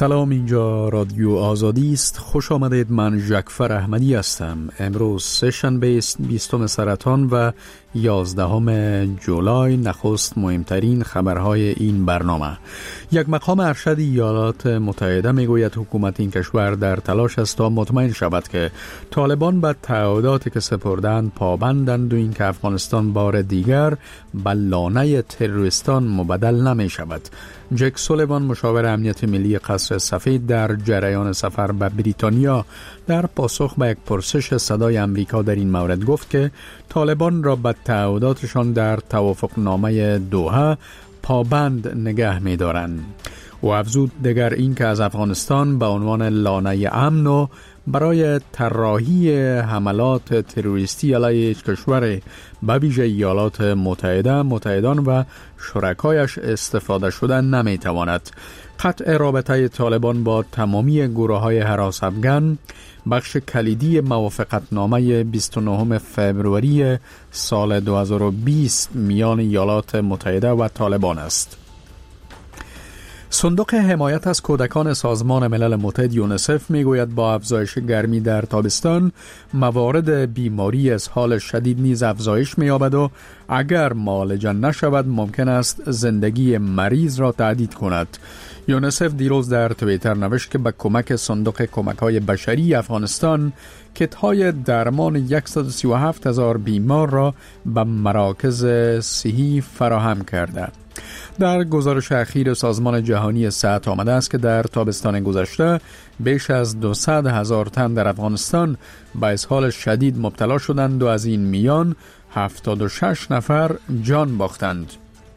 سلام، اینجا رادیو آزادی است. خوش آمدید. من ژکفر احمدی هستم. امروز سه‌شنبه است، 20 سرطان و 11 جولای. نخست مهمترین خبرهای این برنامه. یک مقام ارشد ایالات متحده میگوید حکومت این کشور در تلاش است تا مطمئن شود که طالبان به تعهداتی که سپردند پابندند و این که افغانستان بار دیگر به لانه تروریستان مبدل نمی شود. جک سولیوان، مشاور امنیت ملی قصر سفید، در جریان سفر به بریتانیا در پاسخ به یک پرسش صدای امریکا در این مورد گفت که طالبان را به تعهداتشان در توافقنامه دوحه پابند نگه می دارند. و افزود دیگر این که از افغانستان به عنوان لانه امن و برای طراحی حملات تروریستی علیه کشور به ویژه ایالات متحده، متحدان و شرکایش استفاده شده نمیتواند. قطع رابطه طالبان با تمامی گروه‌های هراس افغان بخش کلیدی موافقتنامه 29 فوریه سال 2020 میان ایالات متحده و طالبان است. صندوق حمایت از کودکان سازمان ملل متحد یونیسف میگوید با افزایش گرمی در تابستان موارد بیماری اسهال شدید نیز افزایش می‌یابد و اگر معالجه نشود ممکن است زندگی مریض را تهدید کند. یونیسف دیروز در توییتر نوشت که به کمک صندوق کمک‌های بشری افغانستان کیت‌های درمان 137,000 بیمار را به مراکز صحی فراهم کرده. در گزارش اخیر سازمان جهانی صحت آمده است که در تابستان گذشته بیش از 200,000 تن در افغانستان به اسهال شدید مبتلا شدند و از این میان 76 نفر جان باختند.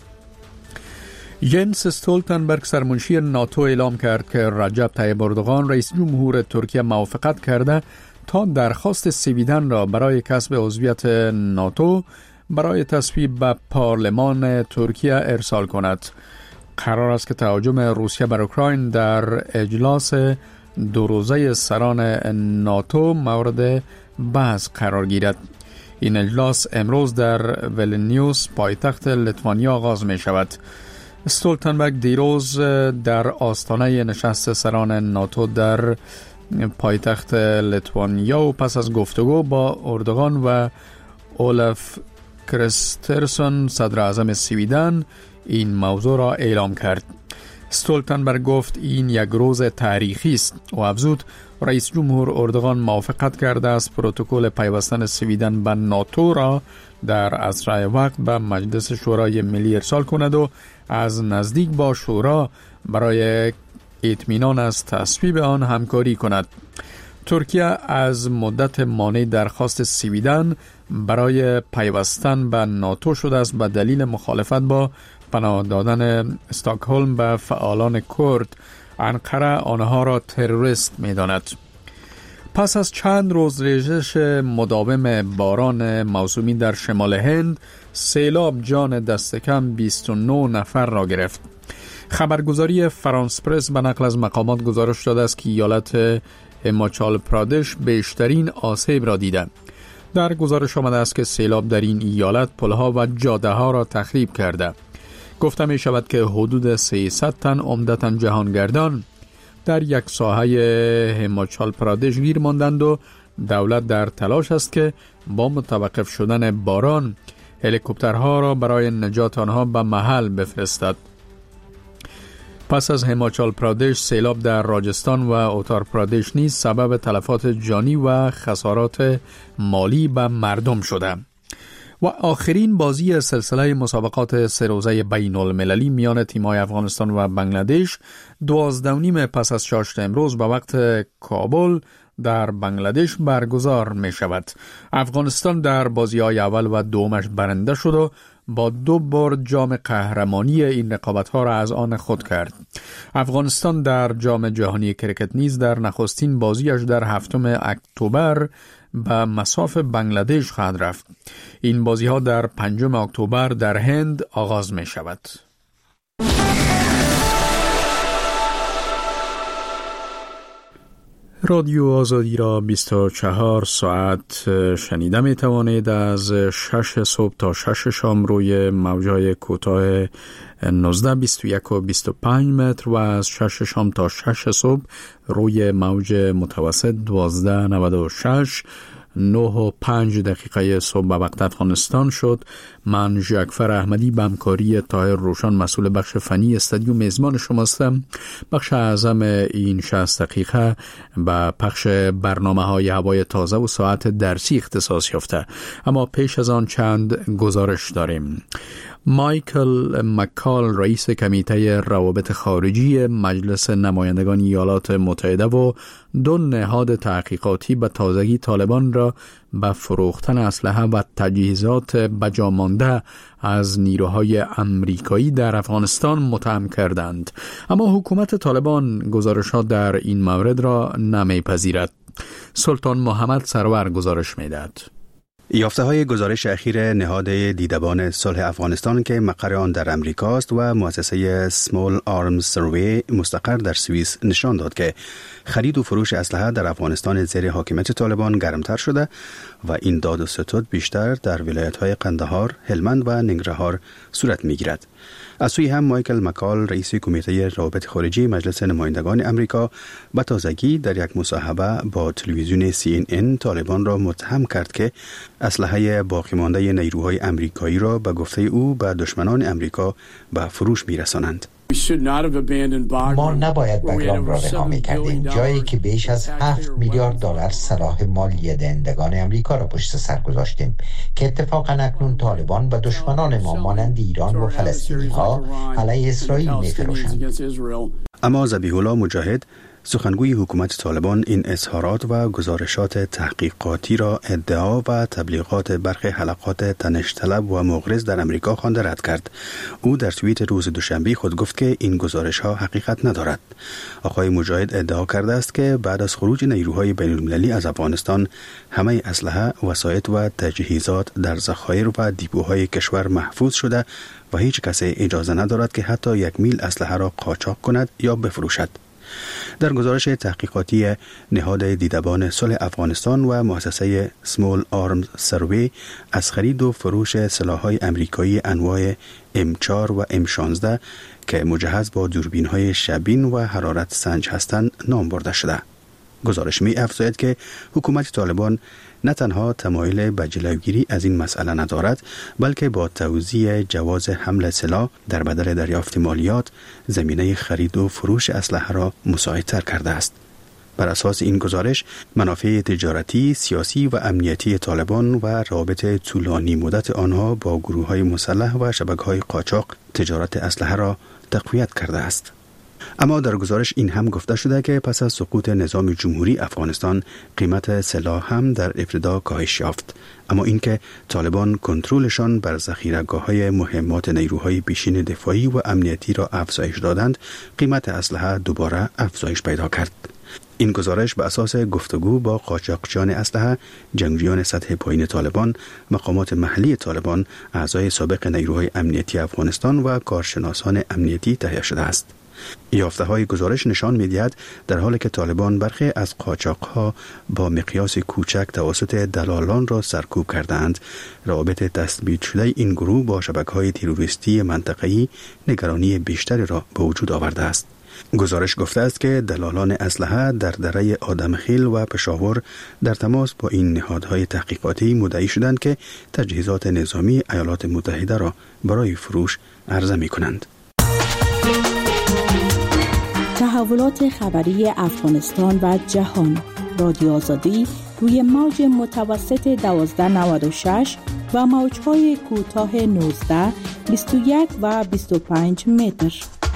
ینس استولتنبرگ، سرمنشی ناتو، اعلام کرد که رجب طیب اردوغان رئیس جمهور ترکیه موافقت کرده تا درخواست سویدن را برای کسب عضویت ناتو برای تصویب به پارلمان ترکیه ارسال کند. قرار است که تهاجم روسیه بر اوکراین در اجلاس دو روزه سران ناتو مورد بحث قرار گیرد. این اجلاس امروز در ولنیوس پایتخت لیتوانیا آغاز می شود. استولتنبرگ دیروز در آستانه نشست سران ناتو در پایتخت لیتوانیا و پس از گفتگو با اردوغان و اولف کریسترسون صدر اعظم سویدن این موضوع را اعلام کرد. استولتنبرگ گفت این یک روز تاریخی است و افزود رئیس جمهور اردوغان موافقت کرده است پروتکل پیوستن سویدن به ناتو را در اسرع وقت به مجلس شورای ملی ارسال کند و از نزدیک با شورا برای اطمینان از تصویب آن همکاری کند. ترکیه از مدت مانع درخواست سویدن برای پیوستن به ناتو شده است به دلیل مخالفت با پناه دادن استکهلم به فعالان کرد. انقره آنها را تروریست می‌داند. پس از چند روز ریزش مداوم باران موسومی در شمال هند، سیلاب جان دست کم 29 نفر را گرفت. خبرگزاری فرانس پرس به نقل از مقامات گزارش داده است که ایالت هیماچال پرادش بیشترین آسیب را دیده. در گزارش آمده است که سیلاب در این ایالت پلها و جاده ها را تخریب کرده. گفته می شود که حدود 300 تن عمدتاً جهانگردان در یک ساحه هیماچال پرادش گیر ماندند و دولت در تلاش است که با متوقف شدن باران هلیکوپترها را برای نجات آنها به محل بفرستد. پس از هیماچال پرادش، سیلاب در راجستان و اتار پرادش نیز سبب تلفات جانی و خسارات مالی به مردم شده. و آخرین بازی سلسله مسابقات سه روزه بین المللی میان تیم‌های افغانستان و بنگلادش 12:30 پس از چاشت امروز به وقت کابل در بنگلادش برگزار می شود. افغانستان در بازی‌های اول و دومش برنده شد و با 2 بار جام قهرمانی این رقابت‌ها را از آن خود کرد. افغانستان در جام جهانی کرکت نیز در نخستین بازیش در 7 اکتبر به مصاف بنگلادش خواهد رفت. این بازی‌ها در 5 اکتبر در هند آغاز می شود. رادیو آزادی را 24 ساعت شنیده می توانید از 6 صبح تا 6 شام روی موجهای کوتاه 19, 21 و 25 متر و از 6 شام تا 6 صبح روی موج متوسط 12, 96, 9 و 5 دقیقه صبح به وقت افغانستان شد. من ژاکفر احمدی به همکاری طاهر روشن مسئول بخش فنی استودیو میزبان شماستم. بخش اعظم این 60 دقیقه به پخش برنامه‌های هوای تازه و ساعت درسی اختصاص یافته، اما پیش از آن چند گزارش داریم. مایکل مکال رئیس کمیته روابط خارجی مجلس نمایندگان ایالات متحده و 2 نهاد تحقیقاتی به تازگی طالبان را به فروختن اسلحه و تجهیزات بجامانده از نیروهای امریکایی در افغانستان متهم کردند، اما حکومت طالبان گزارشات در این مورد را نمیپذیرد. سلطان محمد سرور گزارش میدهد. یافته‌های گزارش اخیر نهاد دیدبان صلح افغانستان که مقر آن در امریکاست و مؤسسه Small Arms Survey مستقر در سوئیس نشان داد که خرید و فروش اسلحه در افغانستان زیر حاکمیت طالبان گرمتر شده و این داد و ستد بیشتر در ولایت‌های قندهار، هلمند و ننگرهار صورت می‌گیرد. از سوی هم مایکل مکال رئیس کمیته روابط خارجی مجلس نمایندگان امریکا به تازگی در یک مصاحبه با تلویزیون CNN طالبان را متهم کرد که اسلحه باقی مانده نیروهای امریکایی را به گفته او به دشمنان امریکا به فروش می‌رسانند. ما نباید بگرام را رها می‌کردیم، جایی که بیش از 7 میلیارد دلار سلاح مالی دهندگان امریکا را پشت سر گذاشتیم که اتفاقاً اکنون طالبان و دشمنان ما مانند ایران و فلسطینی‌ها علیه اسرائیل می‌فروشند. اما ذبیح الله مجاهد سخنگوی حکومت طالبان این اظهارات و گزارشات تحقیقاتی را ادعا و تبلیغات برخی حلقات تنش‌طلب و مغرض در امریکا خوانده رد کرد. او در توییت روز دوشنبه خود گفت که این گزارش‌ها حقیقت ندارد. آقای مجاهد ادعا کرده است که بعد از خروج نیروهای بین‌المللی از افغانستان همه اسلحه، وسایط و تجهیزات در ذخایر و دیپوهای کشور محفوظ شده و هیچ کسی اجازه ندارد که حتی 1 میل اسلحه را قاچاق کند یا بفروشد. در گزارش تحقیقاتی نهاد دیدبان صلح افغانستان و مؤسسه Small Arms Survey از خرید و فروش سلاح‌های امریکایی انواع M4 و M16 که مجهز با دوربین‌های شبیه و حرارت سنج هستند نام برده شده. گزارش می‌افزاید که حکومت طالبان نه تنها تمایل به جلوگیری از این مسئله ندارد، بلکه با توزیع جواز حمل سلاح در بدل دریافت مالیات زمینه خرید و فروش اسلحه را مساعدتر کرده است. بر اساس این گزارش، منافع تجارتی، سیاسی و امنیتی طالبان و روابط طولانی مدت آنها با گروه‌های مسلح و شبکه‌های قاچاق تجارت اسلحه را تقویت کرده است. اما در گزارش این هم گفته شده که پس از سقوط نظام جمهوری افغانستان قیمت سلاح هم در ابتدا کاهش یافت، اما اینکه طالبان کنترلشان بر ذخیره‌گاه‌های مهمات نیروهای پیشین دفاعی و امنیتی را افزایش دادند، قیمت اسلحه دوباره افزایش پیدا کرد. این گزارش به اساس گفتگو با قاچاقچیان اسلحه، جنگجویان سطح پایین طالبان، مقامات محلی طالبان، اعضای سابق نیروهای امنیتی افغانستان و کارشناسان امنیتی تهیه شده است. یافته‌های گزارش نشان می‌دهد در حالی که طالبان برخی از قاچاق‌ها با مقیاس کوچک توسط دلالان را سرکوب کردند، روابط تثبیت شده این گروه با شبکه‌های تروریستی منطقه‌ای نگرانی بیشتری را به وجود آورده است. گزارش گفته است که دلالان اسلحه در دره آدمخیل و پشاور در تماس با این نهادهای تحقیقاتی مدعی شدند که تجهیزات نظامی ایالات متحده را برای فروش عرضه می‌کنند. تحولات خبری افغانستان و جهان. رادیو آزادی روی موج متوسط 1296 و موج‌های کوتاه 19, 21 و 25 متر.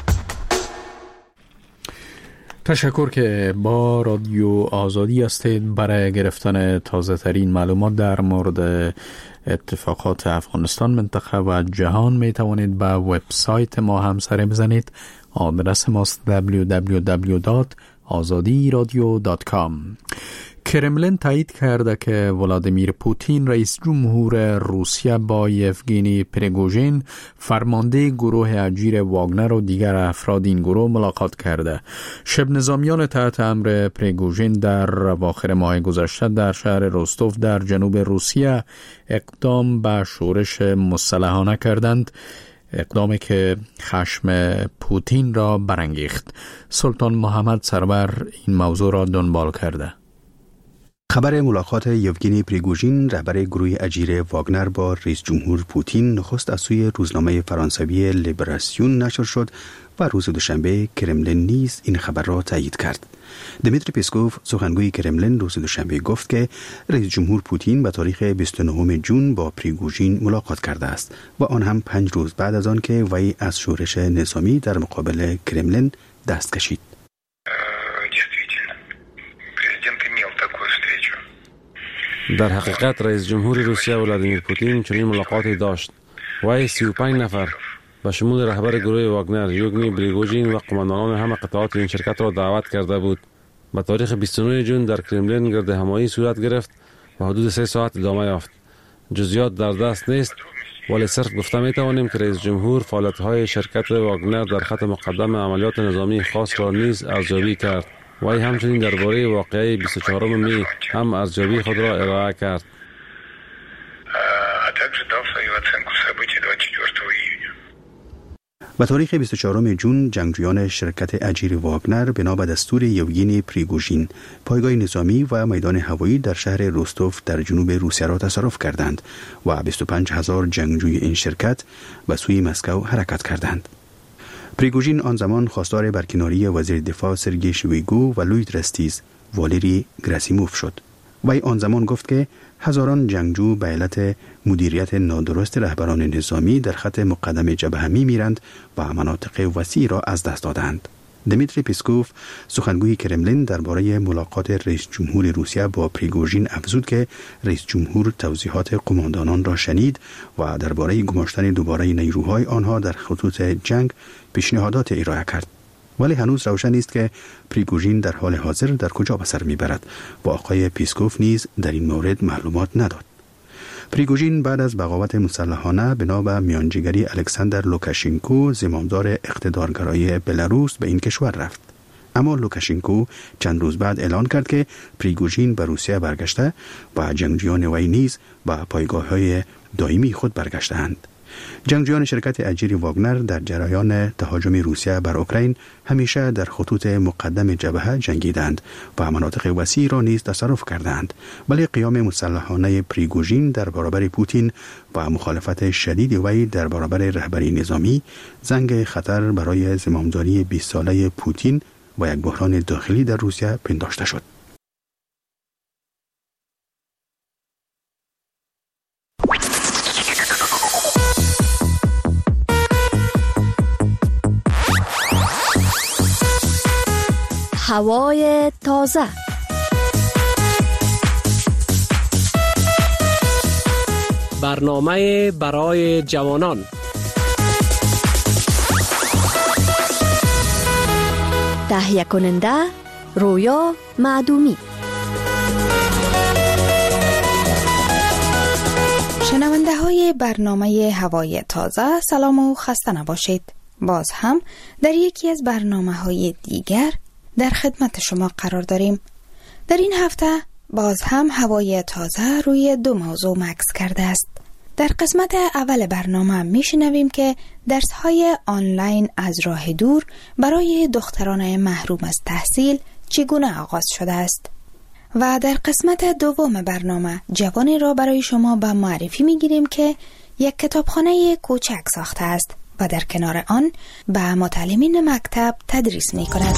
تشکر که با رادیو آزادی هستید. برای گرفتن تازه ترین معلومات در مورد اتفاقات افغانستان، منطقه و جهان می توانید به وبسایت ما هم سر بزنید. آدرس ماست www.azadiradio.com. کرملین تایید کرده که ولادیمیر پوتین رئیس جمهور روسیه با یفگینی پریگوژین فرمانده گروه اجیر واگنر و دیگر افراد این گروه ملاقات کرده. شب نظامیان تحت امر پریگوژین در اواخر ماه گذشته در شهر روستوف در جنوب روسیه اقدام به شورش مسلحانه کردند، اقدامی که خشم پوتین را برانگیخت. سلطان محمد سرور این موضوع را دنبال کرده. خبر ملاقات یوگینی پریگوژین رهبر گروه اجیر واگنر با رئیس جمهور پوتین نخست از سوی روزنامه فرانسوی لیبراسیون نشر شد و روز دوشنبه کرملین نیز این خبر را تایید کرد. دمیتری پسکوف سخنگوی کرملین روز دوشنبه گفت که رئیس جمهور پوتین به تاریخ 29 جون با پریگوژین ملاقات کرده است و آن هم 5 روز بعد از آن که وی از شورش نظامی در مقابل کرملین دست کشید. در حقیقت رئیس جمهور روسیه ولادیمیر پوتین چنین ملاقاتی داشت. وی 35 نفر به شمول رهبر گروه واگنر یوگنی پریگوژین و قماندانان همه قطعات این شرکت را دعوت کرده بود. به تاریخ 29 جون در کرملین گرد همایی صورت گرفت و حدود 3 ساعت ادامه یافت. جزئیات در دست نیست، ولی صرف گفته می توانیم که رئیس جمهور فعالیت‌های شرکت واگنر در خط مقدم عملیات نظامی خاص را نیز ارزیابی کرد. وی همچنین درباره واقعه 24 می هم ارزیابی خود را ارائه کرد. به تاریخ 24 جون جنگجویان شرکت اجیر واگنر بنا به دستور یوگینی پریگوژین پایگاه نظامی و میدان هوایی در شهر روستوف در جنوب روسیه را تصرف کردند و 25,000 جنگجوی این شرکت به سوی مسکو حرکت کردند. پریگوژین آن زمان خواستار برکناری وزیر دفاع سرگئی شویگو و لوید رستیز والری گراسیموف شد. وی آن زمان گفت که هزاران جنگجو به علت مدیریت نادرست رهبران نظامی در خط مقدم جبهه می‌میرند و مناطق وسیعی را از دست دادند. دمیتری پسکوف سخنگوی کرملین درباره ملاقات رئیس جمهور روسیه با پریگوژین افزود که رئیس جمهور توضیحات قماندانان را شنید و درباره گماشتن دوباره نیروهای آنها در خطوط جنگ پیشنهادات ارائه کرد. ولی هنوز روشن نیست که پریگوژین در حال حاضر در کجا به سر میبرد و آقای پیسکوف نیز در این مورد معلومات نداد. پریگوژین بعد از بغاوت مسلحانه بنا به میانجیگری الکساندر لوکاشنکو زمامدار اقتدارگرای بلاروس به این کشور رفت. اما لوکاشنکو چند روز بعد اعلان کرد که پریگوژین به روسیه برگشته و جنگجویان وی نیز به پایگاه‌های دائمی خود برگشته‌اند. جنگجویان شرکت اجیر واگنر در جریان تهاجم روسیه بر اوکراین همیشه در خطوط مقدم جبهه جنگیدند و مناطق وسیع را نیز تصرف کردند، ولی قیام مسلحانه پریگوژین در برابر پوتین و مخالفت شدید وی در برابر رهبری نظامی زنگ خطر برای زمامداری 20 ساله پوتین و یک بحران داخلی در روسیه پنداشته شد. هوای تازه. برنامه برای جوانان. تهیه کننده رویا معدومی. شنونده های برنامه هوای تازه، سلام و خسته نباشید. باز هم در یکی از برنامه های دیگر در خدمت شما قرار داریم. در این هفته باز هم هوای تازه روی 2 موضوع مکث کرده است. در قسمت اول برنامه میشنویم که درس‌های آنلاین از راه دور برای دختران محروم از تحصیل چگونه آغاز شده است. و در قسمت دوم برنامه جوانی را برای شما به معرفی میگیریم که یک کتابخانه کوچک ساخته است و در کنار آن به متعلمین مکتب تدریس می کند.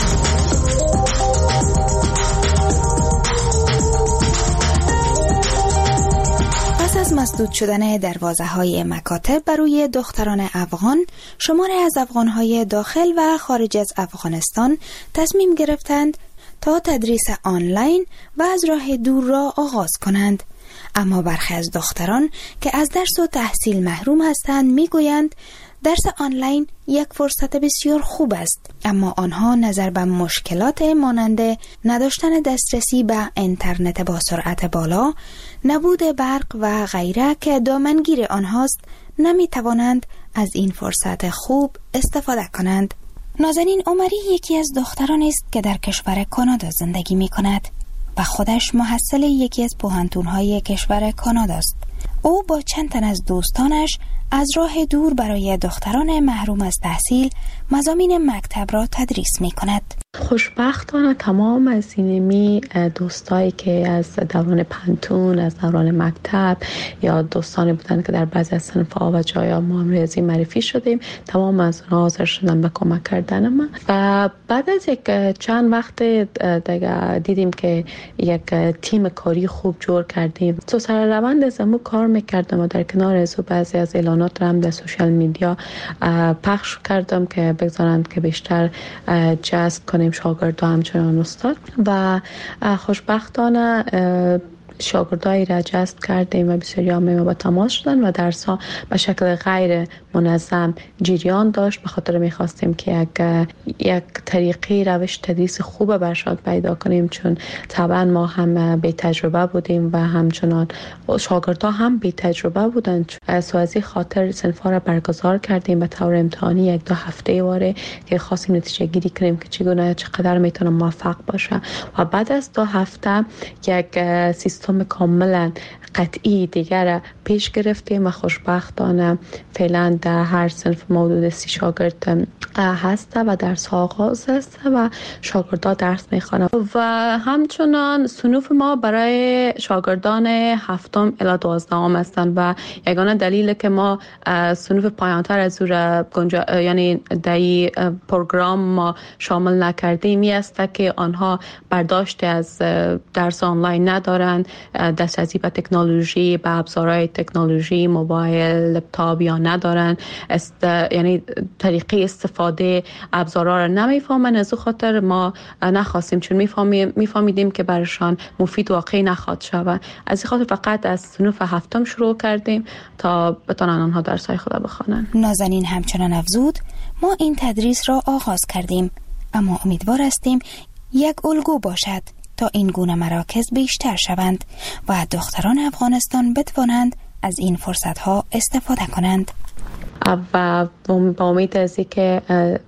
پس از مسدود شدن دروازه‌های مکاتب برای دختران افغان، شماری از افغان‌های داخل و خارج از افغانستان تصمیم گرفتند تا تدریس آنلاین و از راه دور را آغاز کنند. اما برخی از دختران که از درس و تحصیل محروم هستند میگویند درس آنلاین یک فرصت بسیار خوب است، اما آنها نظر به مشکلات مانند نداشتن دسترسی به اینترنت با سرعت بالا، نبود برق و غیره که دامنگیر آنهاست، نمی توانند از این فرصت خوب استفاده کنند. نازنین عمری یکی از دختران است که در کشور کانادا زندگی می کند و خودش محصل یکی از پوهنتون‌های کشور کانادا است. او با چند تن از دوستانش از راه دور برای دختران محروم از تحصیل مضامین مکتب را تدریس می کند. خوشبختانه تمام از اینمی دوستایی که از دوران پنتون، از دوران مکتب یا دوستانی بودن که در بعضی از صنف‌ها و جایا ما هم ریاضی معرفی شدیم، تمام از اونها حاضر شدن به کمک کردن من. و بعد از یک چند وقت دیگه دیدیم که یک تیم کاری خوب جور کردیم. تو سر روند از امو کار میکردم و در کنار از بعضی از اعلانات هم در سوشال میدیا پخش کردم که بگذارند که بیشتر جذب کنیم شاگرد همچنان استاد. و خوشبختانه شاگردایی را جذب کردیم و بسیاری ما با تماس شدن و درس‌ها به شکل غیر منظم جریان داشت. به خاطر می‌خواستیم که یک طریقی روش تدریس خوب برشاد پیدا کنیم، چون طبعا ما هم بی تجربه بودیم و همچنان شاگردها هم بی تجربه بودند. از این خاطر صنف‌ها را برگزار کردیم به طور امتحانی یک دو هفته واره که خواستیم نتیجه گیری کنیم که چقدر میتونه موفق باشه. و بعد از 2 هفته یک سیستم کاملا قطعی دیگر پیش گرفتیم و خوشبختانه فعلا در هر صنف حدود 30 شاگرد هست و درس ها آغاز است و شاگردان درس میخوانند. و همچنان صنوف ما برای شاگردان 7 الی 12 هستند و یگانه دلیل که ما صنوف پایانتر از یعنی در پروگرام ما شامل نکردیم است که آنها برداشت از درس آنلاین ندارند، دسترسی به تکنولوژی، به ابزارهای تکنولوژی، موبایل، لپتاپ یا ندارن، یعنی طریقه استفاده ابزارها را نمیفهمن. از او خاطر ما نخواستیم، چون میفهمیدیم که برشان مفید واقعی نخواهد شود. از این خاطر فقط از صنف 7 شروع کردیم تا بتونن آنها درس‌های خود بخوانند. نازنین همچنان افزود ما این تدریس را آغاز کردیم، اما امیدوار هستیم یک الگو باشد تا این گونه مراکز بیشتر شوند و دختران افغانستان بتوانند از این فرصت‌ها استفاده کنند. و با امید از اینکه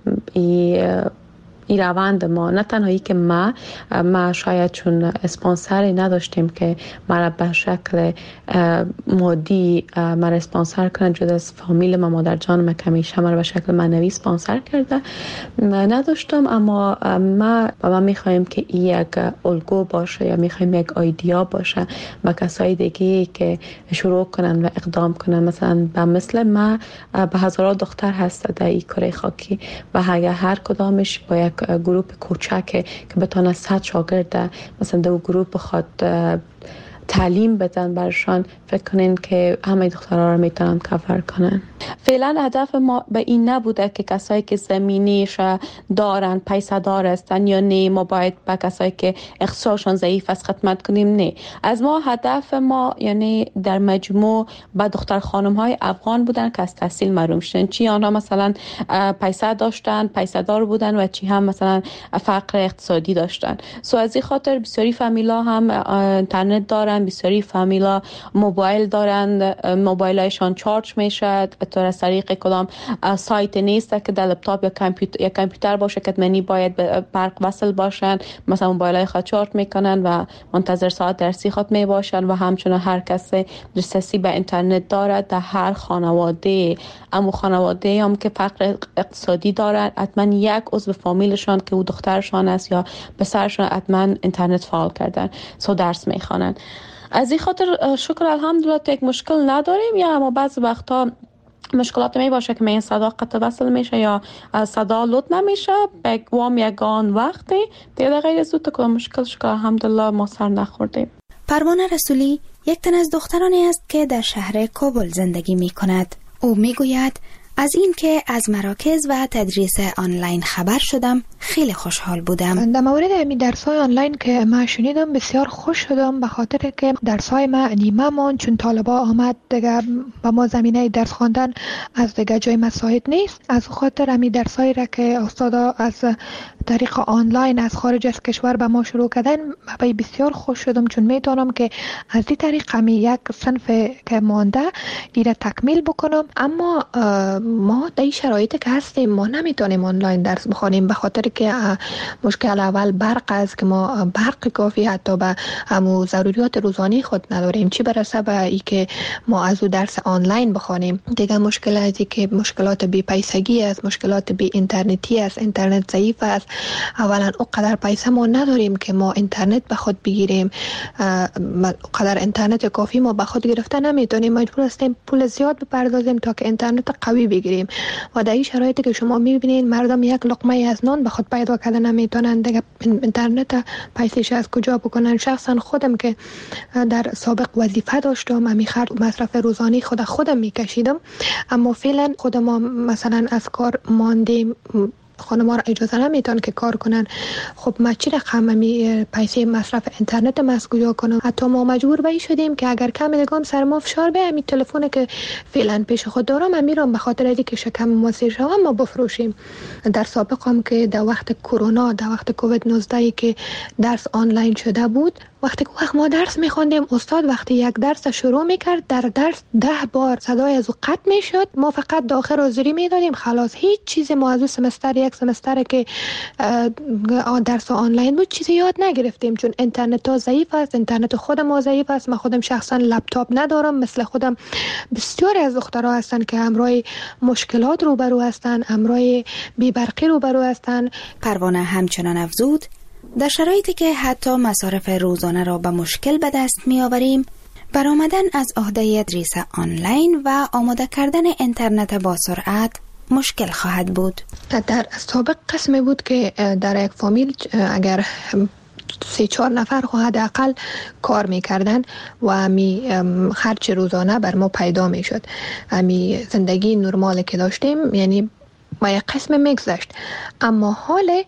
این روند ما، نه تنهایی که ما شاید چون اسپانسری نداشتیم که مرا به شکل مادی مرا اسپانسر کنند، جدا از فامیل ما، مادر جانم که همیشه مرا به شکل معنوی اسپانسر کرده نداشتم، اما ما میخوایم که این یک الگو باشه یا میخوایم یک ایده باشه با کسای دیگه که شروع کنن و اقدام کنن. مثلا مثل ما به هزاران دختر هست در این کره خاکی و اگر هر کدامش با یک گروپ کوچک که بتونه 100 شاگرد مثلا در گروپ بخواد تعلیم بدن برشان، فکر کنین که همه دخترها رو میتونن کاور کنن. فعلا هدف ما به این نبوده که کسایی که زمینیش دارن، پیسه دار هستن یا نه، ما باید به کسایی که اقتصادشان ضعیف است خدمت کنیم. نه، از ما هدف ما یعنی در مجموع به دختر خانم های افغان بودن که از تحصیل محروم شدن، چی آنها مثلا پیسه داشتن، پیسه دار بودن و چی هم مثلا فقر اقتصادی داشتن. از این خاطر بسیاری فامیلا هم اینترنت دارن، بسیاری فامیلا موبایل دارن، موبایلایشان چارج میشه از طریق کدام سایت نیست که در لپتاپ یا کامپیوتر باشه که منی باید به برق وصل باشن. مثلا موبایلای خود چارج میکنن و منتظر ساعت درسی خود می باشن و همچنان هر کسی دسترسی به اینترنت دارد در هر خانواده. اما خانواده هم که فقر اقتصادی دارن، حتما یک عضو فامیلشان که او دخترشان است یا پسرشان حتما اینترنت فعال کردن، درس میخوانن. از این خاطر شکر الحمدلله یک مشکل نداریم، یا اما بعضی وقتا مشکلات می باشه که این صدا قطع وصل میشه یا صدا لود نمیشه، بگوام یگان وقتی دیگه غیر از تو که مشکل شکر الحمدلله ما سر نخوردیم. پروانه رسولی یک تن از دخترانی است که در شهر کابل زندگی می کند. او می گوید از این که از مراکز و تدریس آنلاین خبر شدم خیلی خوشحال بودم. در مورد امی درس‌های آنلاین که من شنیدم بسیار خوش شدم، به خاطر که درس‌های ما نیمه مون چون طالبا آمد دیگه با ما زمینه درس خواندن از دیگه جای مساعد نیست. از خاطر امی درس‌هایی را که استادا از طریق آنلاین از خارج از کشور به ما شروع کردن بسیار خوش شدم، چون میتونم که از این طریق همی یک صنف که مانده دیره تکمیل بکنم. اما ما در این شرایطی که هستیم ما نمیتونیم آنلاین درس بخونیم، به خاطر که مشکل اول برق است که ما برق کافی حتی به همو ضروریات روزانه خود نداریم، چی برسه به ای که ما از او درس آنلاین بخونیم. دیگه مشکل ازی که مشکلات بی پیسگی است، مشکلات بی اینترنتی است، اینترنت ضعیف است. اولا اونقدر پیسه ما نداریم که ما اینترنت به خود بگیریم، اونقدر اینترنت کافی ما به خود گرفته نمیتونیم، مجبور هستیم پول زیاد بپردازیم تا که اینترنت قوی بگیریم. و در این شرایطی که شما میبینید مردم یک لقمه از نان به خود پیدا کردن نمیتونن، دیگه اینترنت پیسش از کجا بکنن؟ شخصا خودم که در سابق وظیفه داشتم، امی مصرف روزانه خودم میکشیدم، اما فعلا خود ما مثلا از کار ماندیم، خانم‌ها را اجازه نمیتون که کار کنن. خب ما چی رقم پیسه مصرف اینترنت ما از کجا کنم؟ حتی ما مجبور به این شدیم که اگر کم نگام سر ما فشار به همین تلفن که فعلا پیش خود دارم میرم به خاطر اینکه شکم ما سیر شوم ما بفروشیم. در سابق هم که در وقت کرونا، در وقت کووید 19 که درس آنلاین شده بود، وقتی ما درس میخوندیم استاد وقتی یک درس شروع میکرد در درس 10 بار صدای از او قطع میشد، ما فقط داخل حاضری میدادیم خلاص. هیچ چیزی ما از او یک سمستر که درس آنلاین بود چیزی یاد نگرفتیم، چون اینترنت ها ضعیف است، اینترنت خود ما ضعیف است. من خودم شخصا لپتاپ ندارم، مثل خودم بسیار از دخترها هستن که همراه مشکلات روبرو هستن، همراه بی‌برقی روبرو هستن. پروانه همچنان افزود در شرایطی که حتی مصارف روزانه را به مشکل به دست می آوریم، برآمدن از عهده تدریس آنلاین و آماده کردن اینترنت با سرعت مشکل خواهد بود. در سابق قسمی بود که در یک فامیل اگر 3-4 نفر حداقل کار میکردن و همی خرج روزانه بر ما پیدا میشد، همی زندگی نرمال که داشتیم یعنی ما یک قسم میگذشت. اما حال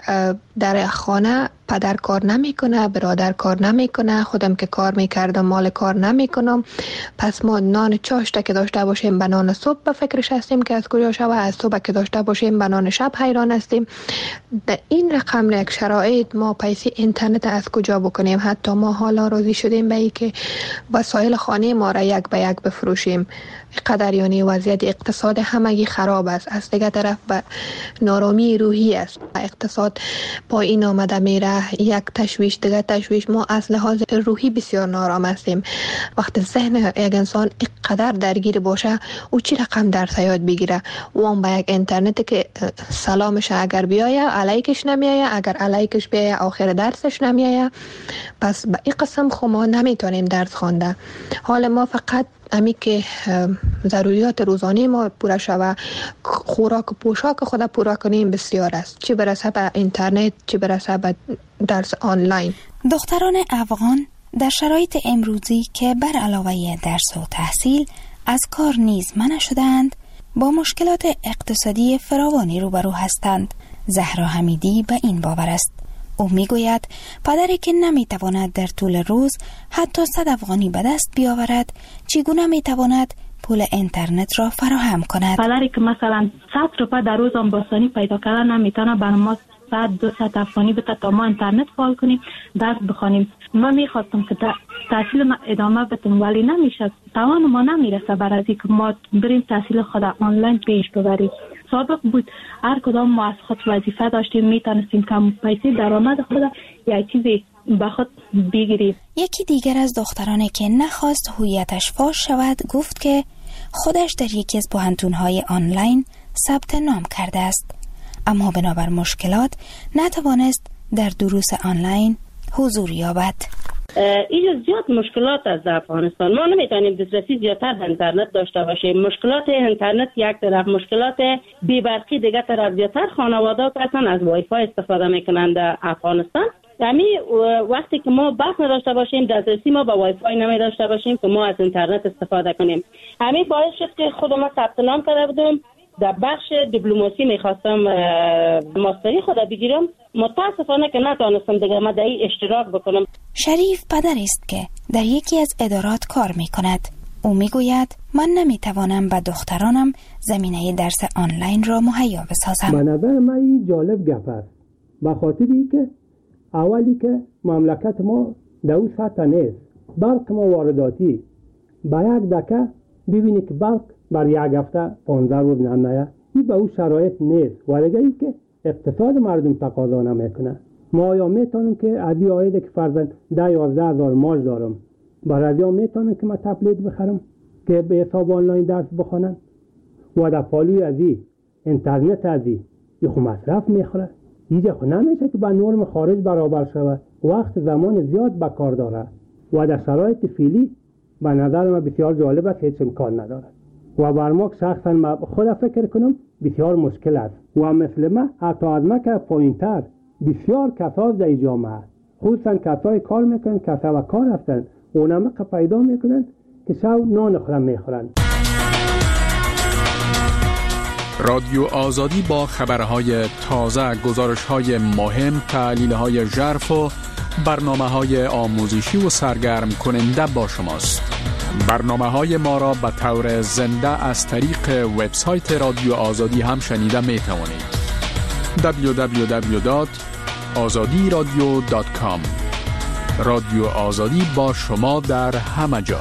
در خانه پدر کار نمیکنه، برادر کار نمیکنه، خودم که کار میکردم مال کار نمیکنم، پس ما نان چاشته که داشته باشیم به نان صبح به فکرش هستیم که از کجا شوه، از صبح که داشته باشیم به نان شب حیران هستیم. در این رقم یک شرایط ما پیسه اینترنت از کجا بکنیم؟ حتی ما حالا راضی شدیم به ای که وسایل خانه ما را یک به یک بفروشیم. قدر یعنی وضعیت اقتصاد همگی خراب است. از دیگه طرف به نارامی روحی است، اقتصاد پایین آمده میره، یک تشویش دیگه تشویش. ما از لحاظ روحی بسیار نارام هستیم. وقتی ذهن یک انسان اینقدر درگیر باشه او چی رقم درس یاد بگیره؟ اون با یک اینترنت که سلامش اگر بیایه علیکش نمیایه، اگر علیکش بیایه آخر درسش نمیایه، پس به این قسم خو ما نمیتونیم درس خوانده. حال ما فقط امی که ضروریات روزانه ما پوره شوه، خوراک و پوشاک خود پوره کنیم بسیار است، چی برسه به اینترنت، چی برسه به درس آنلاین. دختران افغان در شرایط امروزی که بر علاوه درس و تحصیل از کار نیز منع شدند، با مشکلات اقتصادی فراوانی روبرو هستند. زهرا حمیدی به این باور است. او میگوید پدری که نمیتواند در طول روز حتی 100 افغانی به دست بیاورد، چگونه میتواند پول اینترنت را فراهم کند؟ پدری که مثلا 100 روپیه در روز هم باسانی پیدا کردن نمیتونه، برای ما 100-200 افغانی بده تا ما اینترنت فعال کنیم درس بخوانیم. من میخواستم که تحصیل ما ادامه بدم ولی نمیشه، توان ما نمیرسه برای اینکه ما بریم تحصیل خود آنلاین پیش ببریم. سابق بود هر کدام ما از خود وظیفه داشتیم، میتونستیم کم پیسه درآمد خود یک چیزی به خود بگیریم. یکی دیگر از دخترانی که نخواست هویتش فاش شود گفت که خودش در یکی از پوهنتون‌های آنلاین ثبت نام کرده است، اما بنابر مشکلات نتوانست در دروس آنلاین حضور یابد. اینجا زیاد مشکلات از افغانستان، ما نمیتونیم دسترسی زیادتر به اینترنت داشته باشیم. مشکلات اینترنت یک طرف، مشکلات بی‌برقی دیگه طرف. زیادتر خانواده که اصلا از وای فای استفاده میکنن در افغانستان. یعنی وقتی که ما بحث نداشته باشیم، دسترسی ما به وای فای نمی داشته باشیم که ما از اینترنت استفاده کنیم. همین باعث شد که خود ما ثبت نام کرده بودم در بخش دیپلماسی میخواستم ماستری خود بگیرم، متاسفانه که نتونستم دیگه من در این اشتراک بکنم. شریف پدر است که در یکی از ادارات کار میکند. او میگوید من نمیتوانم به دخترانم زمینه درس آنلاین را مهیا بسازم. به نظر من این جالب گپ است، به خاطری که اولی که مملکت ما در اون سطح نیست. برق ما وارداتی، با یک دکه ببینی که برق بر یک هفته 15 روز نمیاد. این به اون شرایط نیست و دیگه ای که اقتصاد مردم تقاضا نمیکنه. ما آیا میتونیم که از این عاید که فرضاً 10-11 هزار معاش دارم، برای آیا میتونم که من تبلیت بخرم که به حساب آنلاین درس بخونن و در پالوی از این اینترنت از این خو مصرف میخوره. اینجا خو نمیشه که با نرم خارج برابر شود، وقت زمان زیاد به کار داره و در شرایط فعلی به نظر من بسیار جالب است، هیچ امکان نداره و بر ما شخصا من خود فکر کنم بسیار مشکل است و مثل من حتی از من که پایین‌تر بسیار کسا در جامعه خصوصا کسای کار میکنن، کسا و کار هستن، اونم که پیدا میکنن که شب نان خورم میخورن. رادیو آزادی با خبرهای تازه، گزارش‌های مهم، تحلیل‌های ژرف و برنامه‌های آموزشی و سرگرم کننده با شماست. برنامه‌های ما را به طور زنده از طریق وبسایت رادیو آزادی هم شنیده می‌توانید. www.azadiradio.com. رادیو آزادی با شما در همه جا.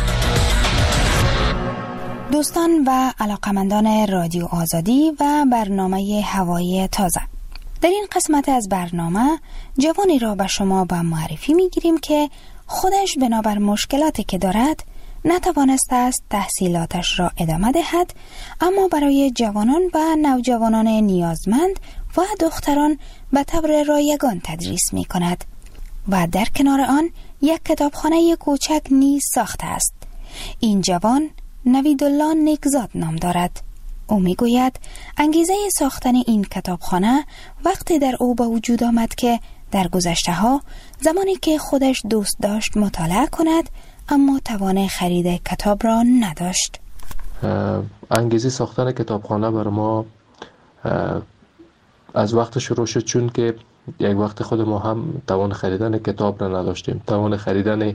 دوستان و علاقمندان رادیو آزادی و برنامه هوایی تازه، در این قسمت از برنامه جوانی را به شما به معرفی میگیریم که خودش بنابر مشکلاتی که دارد نتوانسته است تحصیلاتش را ادامه دهد، اما برای جوانان و نوجوانان نیازمند و دختران به طور رایگان تدریس می کند و در کنار آن یک کتابخانه کوچک نیز ساخته است. این جوان نویدالله نیکزاد نام دارد. او می گوید انگیزه ساختن این کتابخانه وقتی در او به وجود آمد که در گذشته ها زمانی که خودش دوست داشت مطالعه کند اما توان خرید کتاب را نداشت. انگیزه ساختن کتابخانه بر ما از وقت شروع شد، چون که یک وقت خود ما هم توان خریدن کتاب را نداشتیم، توان خریدن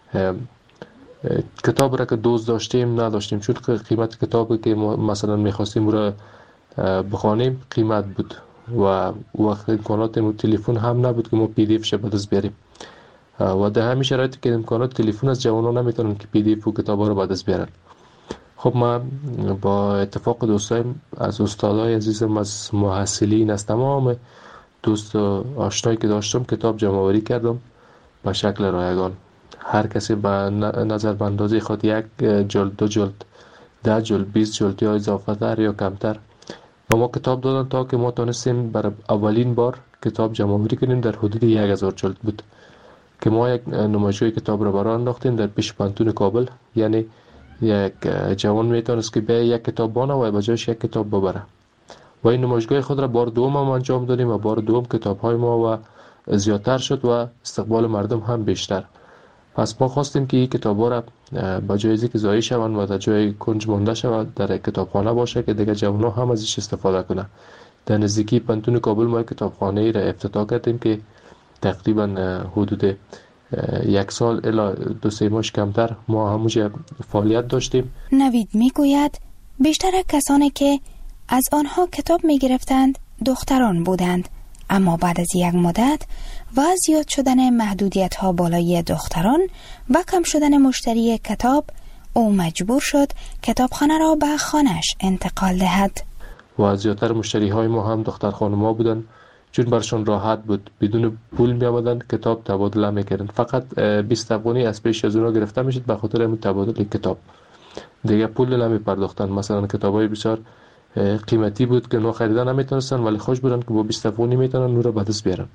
کتاب را که دوست داشتیم نداشتیم، چون قیمت کتابی که ما مثلا میخواستیم را بخوانیم قیمت بود و وقت امکانات تلفن هم نبود که ما پی دی اف ش به دست بیاریم و در همین شرایطی که امکانات تلفن از جوانان نمیتونن که پی دی اف و کتابا رو به دست بیارن. خب من با اتفاق دوستایم از استادای عزیزم، از محصلین، از تمام دوست و آشنایی که داشتم کتاب جمع آوری کردم به شکل رایگان. هر کسی به نظر به اندازه خود 1 جلد، 2 جلد، 10 جلد، 20 جلد یا اضافه تر یا کمتر و ما کتاب دادن تا که ما تونستیم برای اولین بار کتاب جمع آوری کنیم. در حدود 1000 جلد بود که ما یک نمایشگاه کتاب را برای انداختیم در پیش پانتون کابل. یعنی یک جوان میتونست که به یک کتاب بانه و به جایش یک کتاب ببره و این نمایشگاه خود را بار دوم هم انجام دادیم و بار دوم کتاب های ما و زیادتر شد و استقبال مردم هم بیشتر. پس ما خواستیم که این کتاب ها را به جای اینکه ضایع شوند و در جای کنج مانده شود در کتابخانه باشه که دیگه جوان ها هم ازش استفاده کنه. در نزدیکی پانتون کابل ما کتابخانه را افتتاح کردیم که تقریبا حدود 1 سال الی 2-3 ماه کمتر ما همونجا فعالیت داشتیم. نوید میگوید بیشتر کسانی که از آنها کتاب میگرفتند دختران بودند، اما بعد از یک مدت و زیاد شدن محدودیت ها بالای دختران و کم شدن مشتری کتاب، او مجبور شد کتابخانه را به خانه‌اش انتقال دهد. و زیادتر مشتری های ما هم دختر خانم‌ها بودند، چون برشان راحت بود، بدون پول می آمدن کتاب تبادله میکردن. فقط 20 افغانی از پیش از اونا گرفته میشد به خاطر همین تبادل کتاب، دیگه پول نمی پرداختن. مثلا کتابای بسیار قیمتی بود که نو خریدن نمیتونستن ولی خوش بودن که با 20 افغانی میتونن نو را به دست بیارن.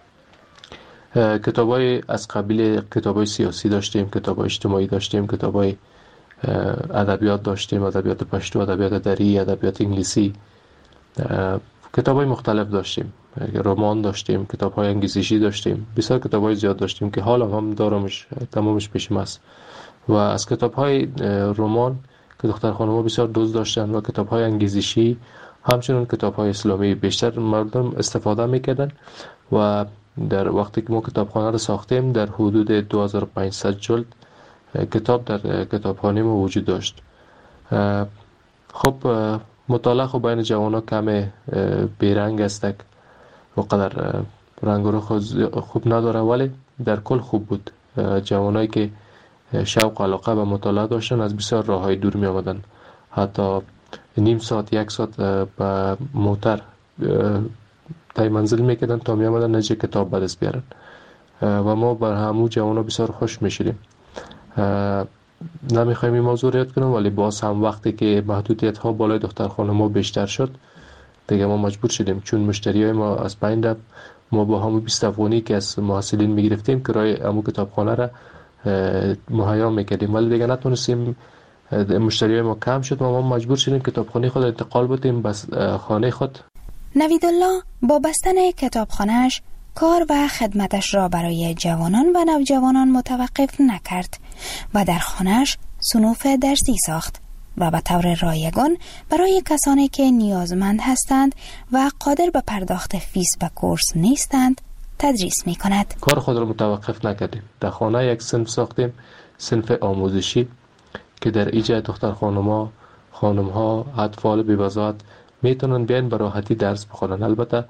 کتابای از قبیل کتابای سیاسی داشتیم، کتابای اجتماعی داشتیم، کتابای ادبیات داشتیم، ادبیات پشتو، ادبیات دری، ادبیات انگلیسی، کتابای مختلف داشتیم، رمان داشتیم، کتاب‌های انگیزشی داشتیم، بسیار کتاب‌های زیاد داشتیم که حالا هم دارمش، تمامش پیشم است. و از کتاب‌های رمان که دختر خانم‌ها بسیار دوست داشتن و کتاب‌های انگیزشی همچنین کتاب‌های اسلامی بیشتر مردم استفاده می‌کردن و در وقتی که ما کتابخانه رو ساختیم در حدود 2500 جلد کتاب در کتابخانه ما وجود داشت. خب مطالعه خب بین جوان‌ها کم بیرنگ است و قدر رنگ و رخ خوب نداره، ولی در کل خوب بود. جوانایی که شوق و علاقه به مطالعه داشتن از بسیار راه‌های دور می آمدن، حتی نیم ساعت یک ساعت به موتر تای منزل میکردن تا می آمدن نجه کتاب به دست بیارن و ما بر همو جوانا بسیار خوش میشدیم. نمیخوایم این موضوع رو یاد کنم، ولی باز هم وقتی که محدودیت ها بالای دخترخانه ما بیشتر شد دیگه ما مجبور شدیم، چون مشتری های ما از پایین رفت، ما با همون 20 افغانی که از محصلین میگرفتیم کرایه همون کتابخانه را مهیا میکردیم، ولی دیگه نتونستیم، مشتری های ما کم شد و ما مجبور شدیم کتابخانه خود انتقال بدیم به خانه خود. نویدالله با بستن کتابخانه‌اش کار و خدمتش را برای جوانان و نوجوانان متوقف نکرد و در خانه‌اش صنوف درسی ساخت و به طور رایگان برای کسانی که نیازمند هستند و قادر به پرداخت فیس و کورس نیستند تدریس می کند. کار خود را متوقف نکردیم. در خانه یک صنف ساختیم، صنف آموزشی که در ایجاد دختر خانم‌ها اطفال بی‌وضاحت میتونن بیان به راحتی درس بخونن. البته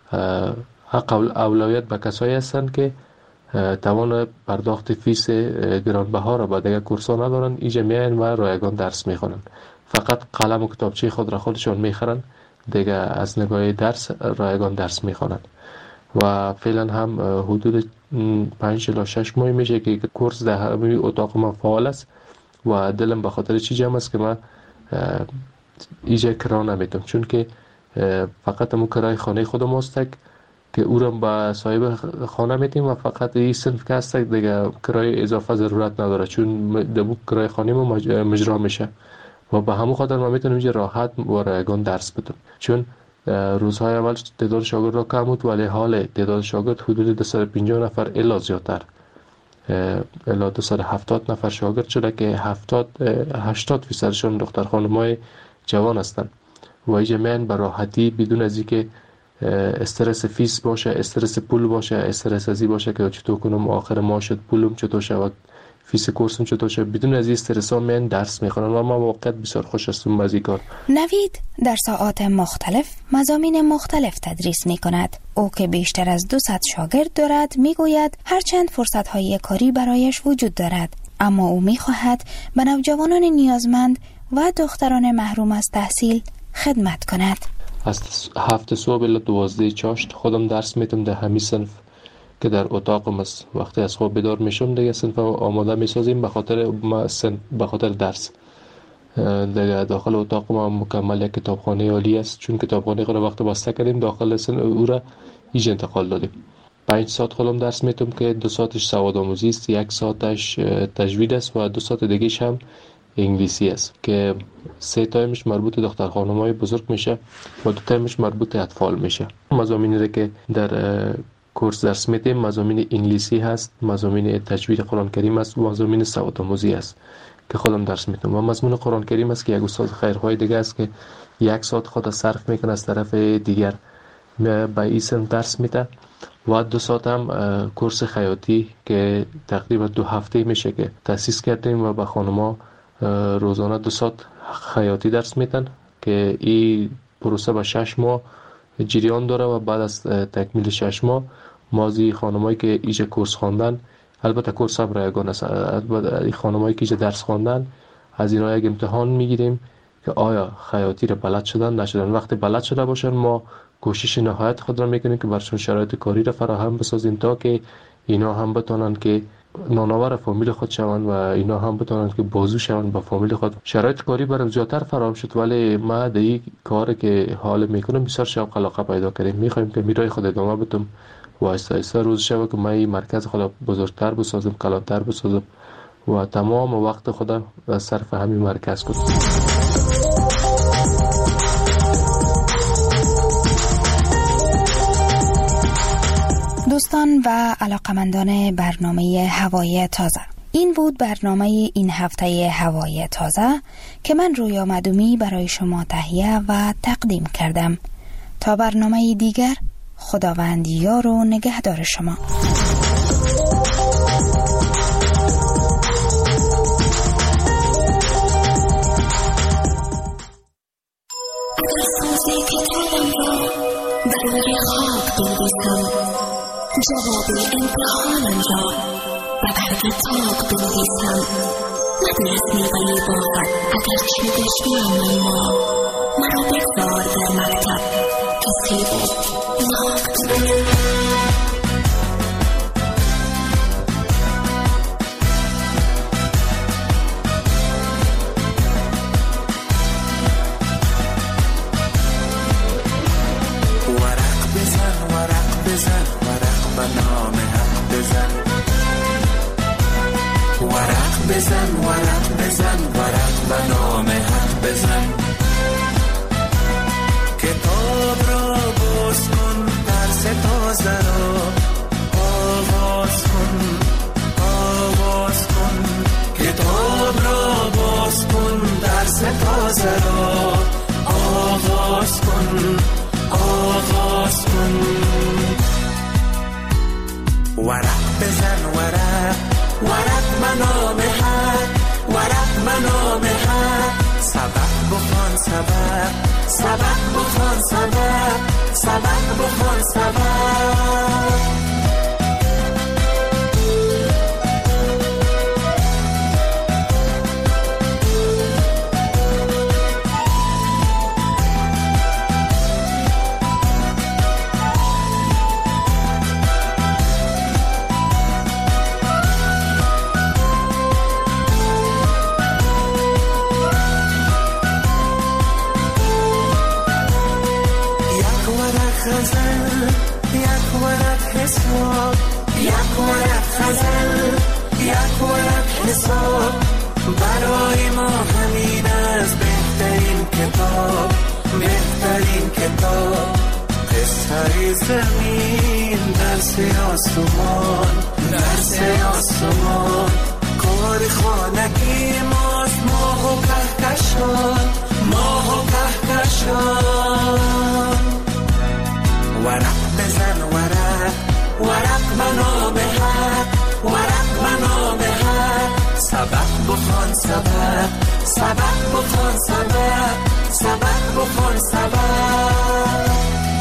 اولویت به کسایی هستند که توان پرداخت فیس گرانبها را با دیگر کورس‌ها ندارن، اینجا میان و رایگان درس میخونن. فقط قلم و کتابچه خود را خودشون میخرن، دیگه از نگاه درس رایگان درس میخونن و فعلا هم حدود 5 الی 6 ماه میشه که کورس در همین اتاق ما فعال است و دلم به خاطر چی جمع است که من ایجا کرا نمیتونم، چون که فقط همون کرای خانه خود ماست که او را با صاحب خانه میتیم و فقط این صنف که هست دیگه کرای اضافه ضرورت نداره، چون دبو کرای خانه ما مجرا میشه و به همون خاطر ما میتونیم اینجا راحت و رایگان درس بدم، چون روزهای اول تعداد شاگرد را کم بود ولی حال تعداد شاگرد حدود 250 نفر الا زیادتر الا 270 نفر شاگرد شده که 80% دختر خانم‌های جوان هستند و اینجا من به راحتی بدون از اینکه استرس فیس باشه، استرس پول باشه، استرس ازی باشه که چطور کنم آخر ماه شد پولم چطور شود، فیس کورسم چطور شد، بدون از این استرس ها من درس میخونم و ما واقعا بسیار خوش هستم از این کار. نوید در ساعات مختلف مضامین مختلف تدریس میکند. او که بیشتر از 200 شاگرد دارد میگوید هرچند فرصت های کاری برایش وجود دارد اما او میخواهد به نوجوانان نیازمند و دختران محروم از تحصیل خدمت کند. از 7 صبح الی 12 چاشت خودم درس میتم در همین صنف که در اتاقم است. وقتی از خواب بیدار میشم دیگه صنف آماده میسازیم به خاطر درس. دیگه داخل اتاق ما مکمل یک کتابخانه عالی است، چون کتابخانه خود وقت بسته کردیم داخل صنف او را ایج انتقال دادیم. 5 ساعت خودم درس میتم که 2 ساعتش سواد آموزی است، 1 ساعتش تجوید است و 2 ساعت دیگه‌ش هم انگلیسی است که 3 تایمش مربوط دختر خانم‌های بزرگ میشه و 2 تایمش مربوط اطفال میشه. مضامینی را که در کورس درس میدیم مضامین انگلیسی هست، مضامین تجوید قرآن کریم است و مضامین سواد آموزی است که خودم درس میدم و مضمون قرآن کریم است که یک استاد خیرخواه دیگه است که 1 ساعت خود صرف میکنه از طرف دیگر به این درس میده و 2 ساعت هم کورس خیاطی که تقریبا 2 هفته میشه که تأسیس کردیم و به خانم‌ها روزانه 2 ساعت خیاطی درس میدن که این پروسه به 6 ماه جریان داره و بعد از تکمیل 6 ماه مازی خانمایی که ایجا کورس خواندن، البته کورس هم رایگان است، البته خانمایی که ایجا درس خواندن از اینا یک امتحان میگیریم که آیا خیاطی رو بلد شدن نشدن. وقتی بلد شده باشن ما کوشش نهایت خود را میکنیم که برشون شرایط کاری را فراهم بسازیم تا که اینا هم بتونن که نانآور فامیل خود شوند و اینا هم بتونن که بازو شوند با فامیل خود. شرایط کاری برام زیادتر فراهم شد ولی ما در این کاری که حال میکنم بسیار شوق علاقه پیدا کردیم. میخوایم که میرای خود ادامه بدم و آهسته آهسته روز شب که ما این مرکز خود بزرگتر بسازم، کلانتر بسازم و تمام وقت خود صرف همین مرکز کنم. دوستان و علاقمندان برنامه هوای تازه، این بود برنامه این هفته هوای تازه که من رویا معدومی برای شما تهیه و تقدیم کردم. تا برنامه دیگر، خداوند یار و نگهدار شما. جواب امتحانم را و بر کتاب بنویسم، ندرس میوه باغ اگر چه دشمنم ما، مرا بگذار در مکتب که سیب و نقد. بزن ورق و نام حق بزن، کتاب را باز کن، درس تازه را آغاز کن، کتاب را باز کن، درس تازه را آغاز کن. ورق بزن ورق منام حق، ورق منام حق، سبق بخوان سبق بخوان سبق بخوان سبق. یک ورق حساب برای ما همین از بهترین کتاب، قصه زمین درس آسمان، کار خانگی ماست، ماه و کهکشان. ورق بزن ورق منام حق، ورق منام حق، سبق بخوان سبق بخوان سبق بخوان سبق.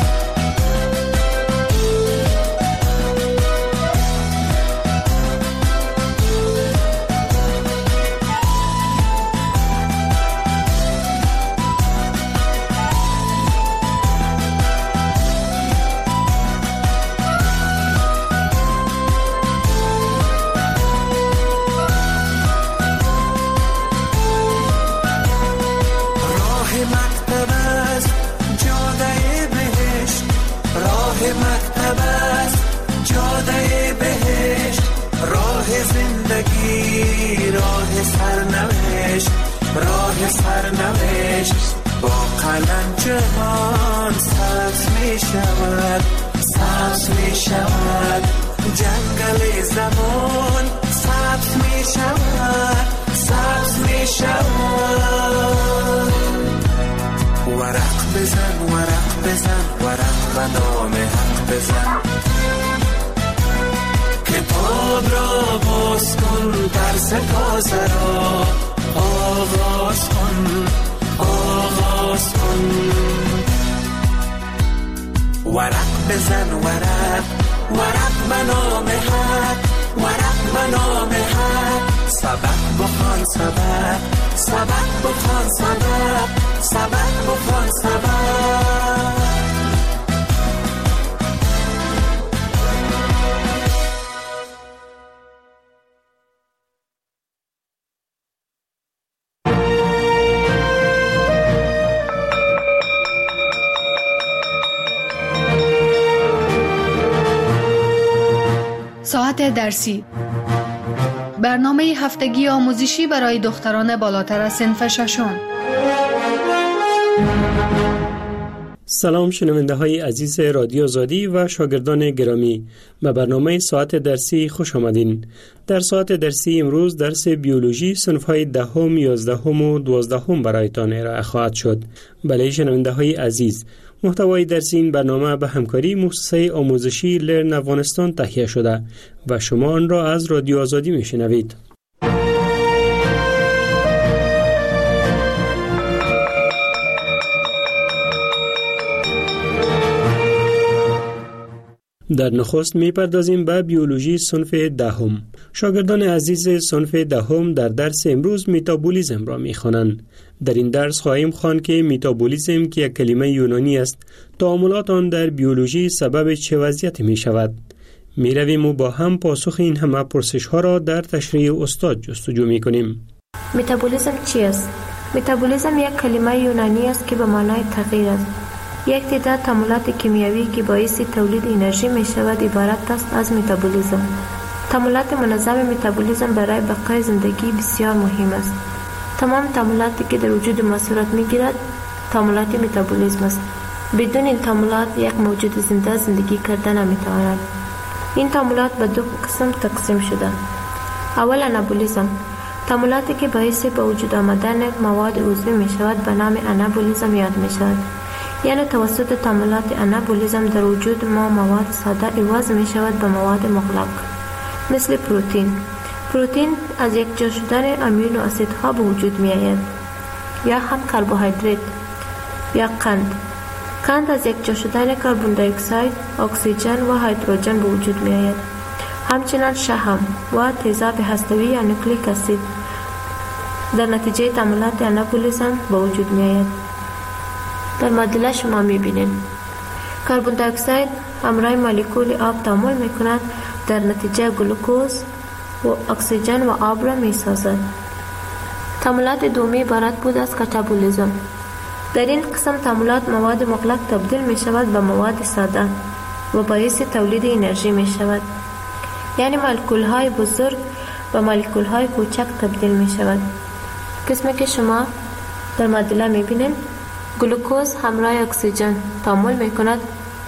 راه سرنوشت با قلم جهان سبز می شود، جنگل زمان سبز می شود. ورق بزن ورق و نام حق بزن، کتاب را باز کن، درس تازه را آغاز کن. ورق بزن ورق منام حق، ورق منام حق، سبق بخوان سبق بخوان سبق بخوان سبق. ساعت درسی، برنامه هفتگی آموزشی برای دختران بالاتر از صنف ششم. سلام شنونده های عزیز رادیو آزادی و شاگردان گرامی، به برنامه ساعت درسی خوش آمدین. در ساعت درسی امروز درس بیولوژی صنف های 10، 11 و 12 برایتان ارائه خواهد شد. بله شنونده های عزیز، محتوای درسی این برنامه به همکاری مؤسسه آموزشی لرن افغانستان تهیه شده و شما آن را از رادیو آزادی میشنوید. در نخست می‌پردازیم به بیولوژی صنف 10. شاگردان عزیز صنف 10 در درس امروز متابولیسم را می‌خوانند. در این درس خواهیم خواند که متابولیسم که یک کلمه یونانی است، تعاملات آن در بیولوژی سبب چه وضعیتی می‌شود. می‌رویم و با هم پاسخ این همه پرسش‌ها را در تشریح استاد جستجو می‌کنیم. متابولیسم چی است؟ متابولیسم یک کلمه یونانی است که به معنای تغییر است. یک تعداد تعاملات کیمیایی که باعث تولید انرژی می شود عبارت است از متابولیسم. تعاملات منظم متابولیسم برای بقای زندگی بسیار مهم است. تمام تعاملاتی که در وجود ما صورت می گیرد تعاملات متابولیسم است. بدون این تعاملات یک موجود زنده زندگی کرده نمی تواند. این تعاملات به دو قسم تقسیم شده. اول انابولیسم، تعاملاتی که باعث به وجود آمدن مواد عضوی می شود به نام انابولیسم یاد می شود. یعنی توسط تعاملات انابولیسم در وجود ما مواد ساده عوض می شود به مواد مغلق، مثل پروتین از یک جا شدن امینو اسیدها به وجود می آید، یا هم کربوهیدرات یا قند از یک جا شدن کربن دی اکساید، اکسیژن و هیدروژن به وجود می آید. همچنین شحم و تیزاب هسته‌ای یا نوکلیک اسید در نتیجه تعاملات انابولیسم به وجود می آید. در معادله شما می‌بینید کربن دی اکساید همراه مولکول آب تعامل می‌کند، در نتیجه گلوکوز و اکسیژن و آب را می‌سازد. تعاملات دومی عبارت بود از کاتابولیسم. در این قسم تعاملات مواد مغلق تبدیل می‌شود به مواد ساده و باعث تولید انرژی می‌شود. یعنی مولکول‌های بزرگ به مولکول‌های کوچک تبدیل می‌شود. قسمی که شما در معادله می‌بینید گلوکوز همراه اکسیژن تعامل می‌کند.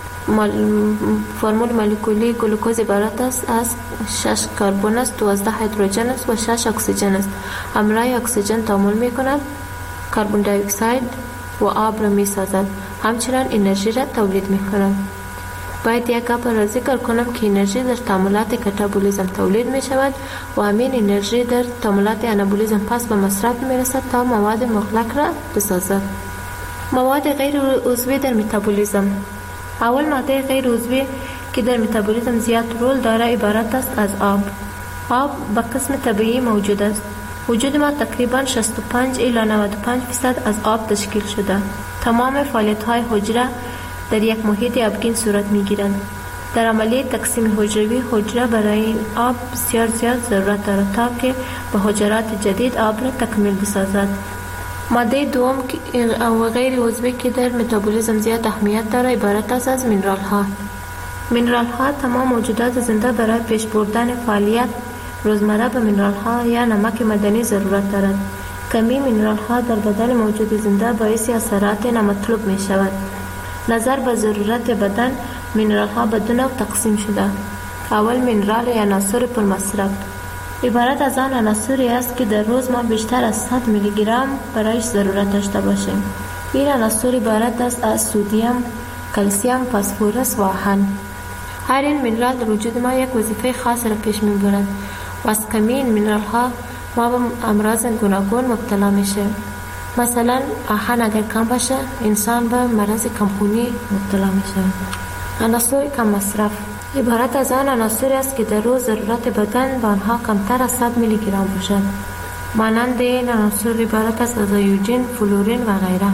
فرمول مولکولی گلوکوز عبارت است از 6 کربن است، 12 هیدروژن است و 6 اکسیژن است. همراه اکسیژن تعامل می‌کند، کربن دی اکساید و آب را می‌سازد. همچنین انرژی را تولید می‌کند. باید یک گپ را ذکر کنم که انرژی در تعاملات کاتابولیسم تولید می‌شود و همین انرژی در تعاملات انابولیسم پس به مصرف می‌رسد تا مواد مغلق را بسازد. مواد غیر عضوی در متابولیسم. اول ماده غیر عضوی که در متابولیسم زیاد رول دارد عبارت است از آب. آب به قسم طبیعی موجود است. وجود ما تقریبا 65 الی 95% از آب تشکیل شده. تمام فعالیت‌های حجره در یک محیط آبگین صورت می‌گیرند. در عملیه تقسیم حجروی حجره برای این آب بسیار زیاد ضرورت دارد تا که به حجرات جدید آب را تکمیل بسازد. ماده دوم و غیر عضوی که در متابولیسم زیاد اهمیت دارد عبارت است از مینرال ها. مینرال ها تمام موجودات زنده برای پیش بردن فعالیت روزمره به مینرال ها یا نمک معدنی ضرورت دارد. کمی مینرال ها در بدن موجود زنده باعث اثرات نامطلوب می شود. نظر به ضرورت بدن مینرال ها به دو نوع تقسیم شده. اول مینرال یا عناصر پر مصرف عبارت از آن عناصری است که در روز ما بیشتر از 100 میلی گرم برایش ضرورت داشته باشیم. این عناصر عبارت است از سدیم، کلسیم، فسفرس و آهن. هر این مینرال در وجود ما یک وظیفه خاص را پیش میبرند و از کمی این مینرال ها ما به امراض گوناگون مبتلا میشه. مثلا آهن اگر کم باشه انسان به مرض کمخونی مبتلا میشه. عناصر کم مصرف عبارت از آن عناصری است که در روز ضرورت بدن به آنها کمتر از 100 میلی گرم باشد. مانند این عناصر عبارت است از ایوجین، فلورین و غیره.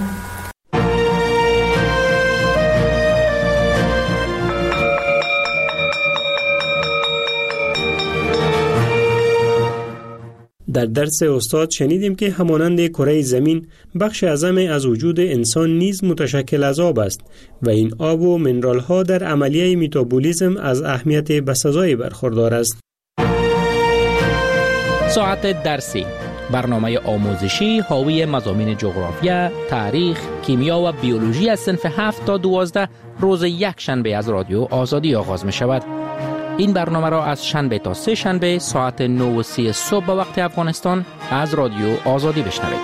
در درس استاد شنیدیم که همانند کره زمین بخش اعظم از وجود انسان نیز متشکل از آب است و این آب و منرال ها در عملیه متابولیسم از اهمیت بسزایی برخوردار است. ساعت درسی برنامه آموزشی حاوی مضامین جغرافیا، تاریخ، کیمیا و بیولوژی از صنف 7 تا 12 روز یک شنبه از رادیو آزادی آغاز می شود. این برنامه را از شنبه تا سه شنبه ساعت 9:30 صبح به وقت افغانستان از رادیو آزادی بشنوید.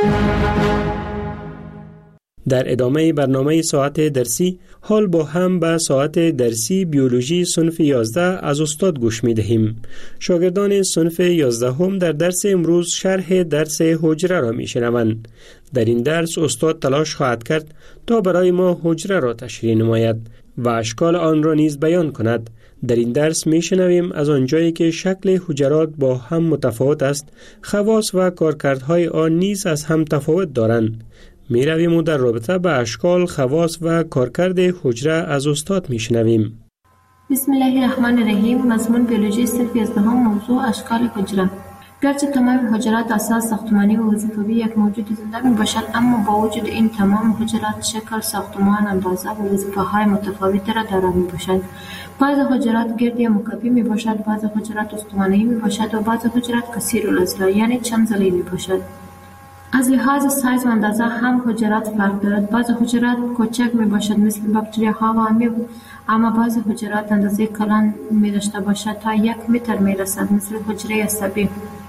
در ادامه برنامه ساعت درسی حال با هم به ساعت درسی بیولوژی صنف 11 از استاد گوش می دهیم. شاگردان صنف 11 هم در درس امروز شرح درس حجره را می شنوند. در این درس استاد تلاش خواهد کرد تا برای ما حجره را تشریح نماید و اشکال آن را نیز بیان کند. در این درس می شنویم از آنجایی که شکل حجرات با هم متفاوت است، خواص و کارکردهای آن نیز از هم تفاوت دارند. می رویم و در رابطه به اشکال، خواص و کارکرد حجره از استاد می شنویم. بسم الله الرحمن الرحیم. مضمون بیولوژی صنف 11 موضوع اشکال حجره. گرچه تمام حجرات اساس ساختمانی و وظیفوی یک موجود زنده می باشد، اما با وجود این تمام حجرات شکل، ساختمان، اندازه و وظیفه‌های متفاوتی را دارا می باشند. بعض حجرات گرد یا مکعبی می باشد، بعض حجرات استوانه‌ای می باشد و بعض حجرات کثیر الاضلاع یعنی چند ضلعی می باشد. از لحاظ سایز و اندازه هم حجرات فرق دارد. بعض حجرات کوچک می باشد مثل باکتریاها و امیب، اما بعض حجرات اندازه کلان می داشته باشد تا 1 متر می رسد مثل حجره عصبی.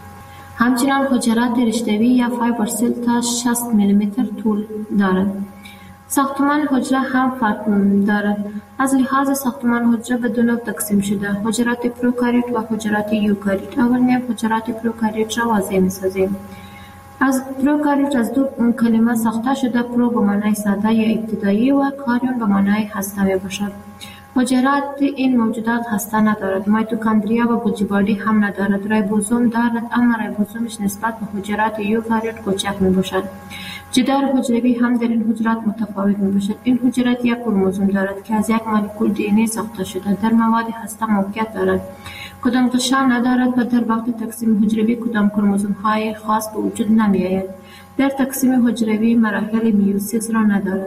همچنین حجرات رشته‌ای یا فایبر سل تا 60 میلیمتر طول دارد. ساختمان حجره هم فرق دارد. از لحاظ ساختمان حجره به دو نوع تقسیم شده: حجرات پروکاریوت و حجرات یوکاریوت. اول می‌گویم حجرات پروکاریوت را واضح می‌سازیم. از پروکاریوت از دو کلمه ساخته شده: پرو به معنای ساده یا ابتدایی و کاریون به معنای هسته میباشد. حجرات این موجودات هسته ندارد. میتوکندریا و گوجی بادی هم ندارد. ریبوزوم دارد، اما ریبوزومش نسبت به حجرات یوکاریوت کوچک میباشد. جدار حجروی هم در این حجرات متفاوت میباشد. این حجرات یک کروموزوم دارد که از یک مولکول دی ان ای ساخته شده. در مواد هسته موقعیت دارد. کدام غشا ندارد و در وقت تقسیم حجروی کدام کروموزوم های خاص به وجود نمی آید. در تقسیم حجروی مراحل میوسیس را ندارد.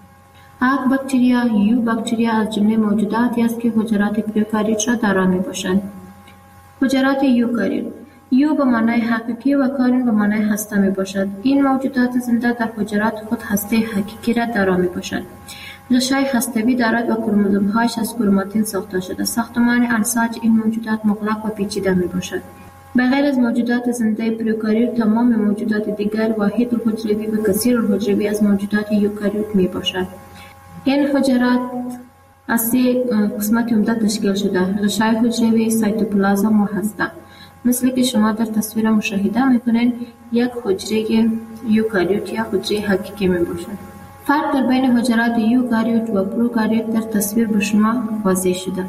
اگ باکتریا، یو باکتریا از جمله موجوداتی است که حجرات پروکاریوت را دارا می باشند. حجرات یوکاریوت: یو به معنای حقیقی و کاریون به معنای هسته می باشد. این موجودات زنده در حجرات خود هسته حقیقی را دارا می باشند. غشای هسته‌ای دارد و کروموزوم‌هایش از کروماتین ساخته شده. ساختمان انساج این موجودات مغلق و پیچیده می باشد. بغیر از موجودات زنده پروکاریوت، تمام موجودات دیگر واحد الحجروی و کثیر الحجروی از موجودات یوکاریوت می باشد. این حجرات از 3 قسمت عمده تشکیل شده: غشای حجروی، سایتوپلازم و هسته. مثل که شما در تصویر مشاهده میکنین، یک حجره یوکاریوت یا حجره حقیقی می باشد. فرق در بین حجرات یوکاریوت و پروکاریوت در تصویر به شما واضح شده.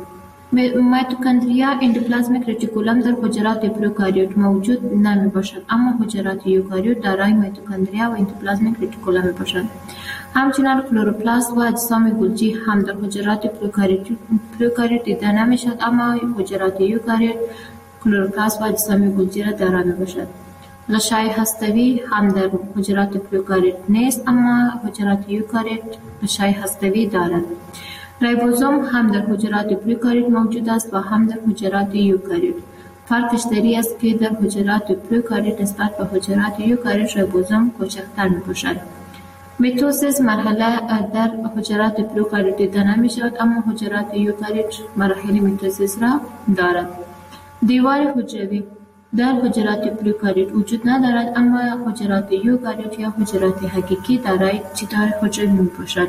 میتوکندریا اندوپلازمیک رتیکولم در حجرات پروکاریوت موجود نمی باشد، اما حجرات یوکاریوت دارای میتوکندریا و اندوپلازمیک رتیکولم می باشند. همچنین کلروپلاست و اجسام گلجی هم در حجرات پروکاریوت دیده نمی شد، اما حجرات یوکاریوت کلروپلاست و اجسام گلجی را دارا می باشد. غشای هسته‌ای هم در حجرات پروکاریوت نیست، اما حجرات یوکاریوت غشای هسته‌ای دارد. ریبوزوم هم در حجرات پروکاریوت موجود است و هم در حجرات یوکاریوت. فرقش در این است که در حجرات پروکاریوت نسبت به حجرات یوکاریوت ریبوزوم کوچکتر میباشد. میتوسیس مرحله در حجرات پروکاریوت دیده نمیشود، اما حجرات یوکاریوت مراحل میتوسیس را دارد. دیوار حجروی در حجرات پروکاریوت وجود ندارد، اما حجرات یوکاریوت یا حجرات حقیقی دارای جدار حجروی میباشد.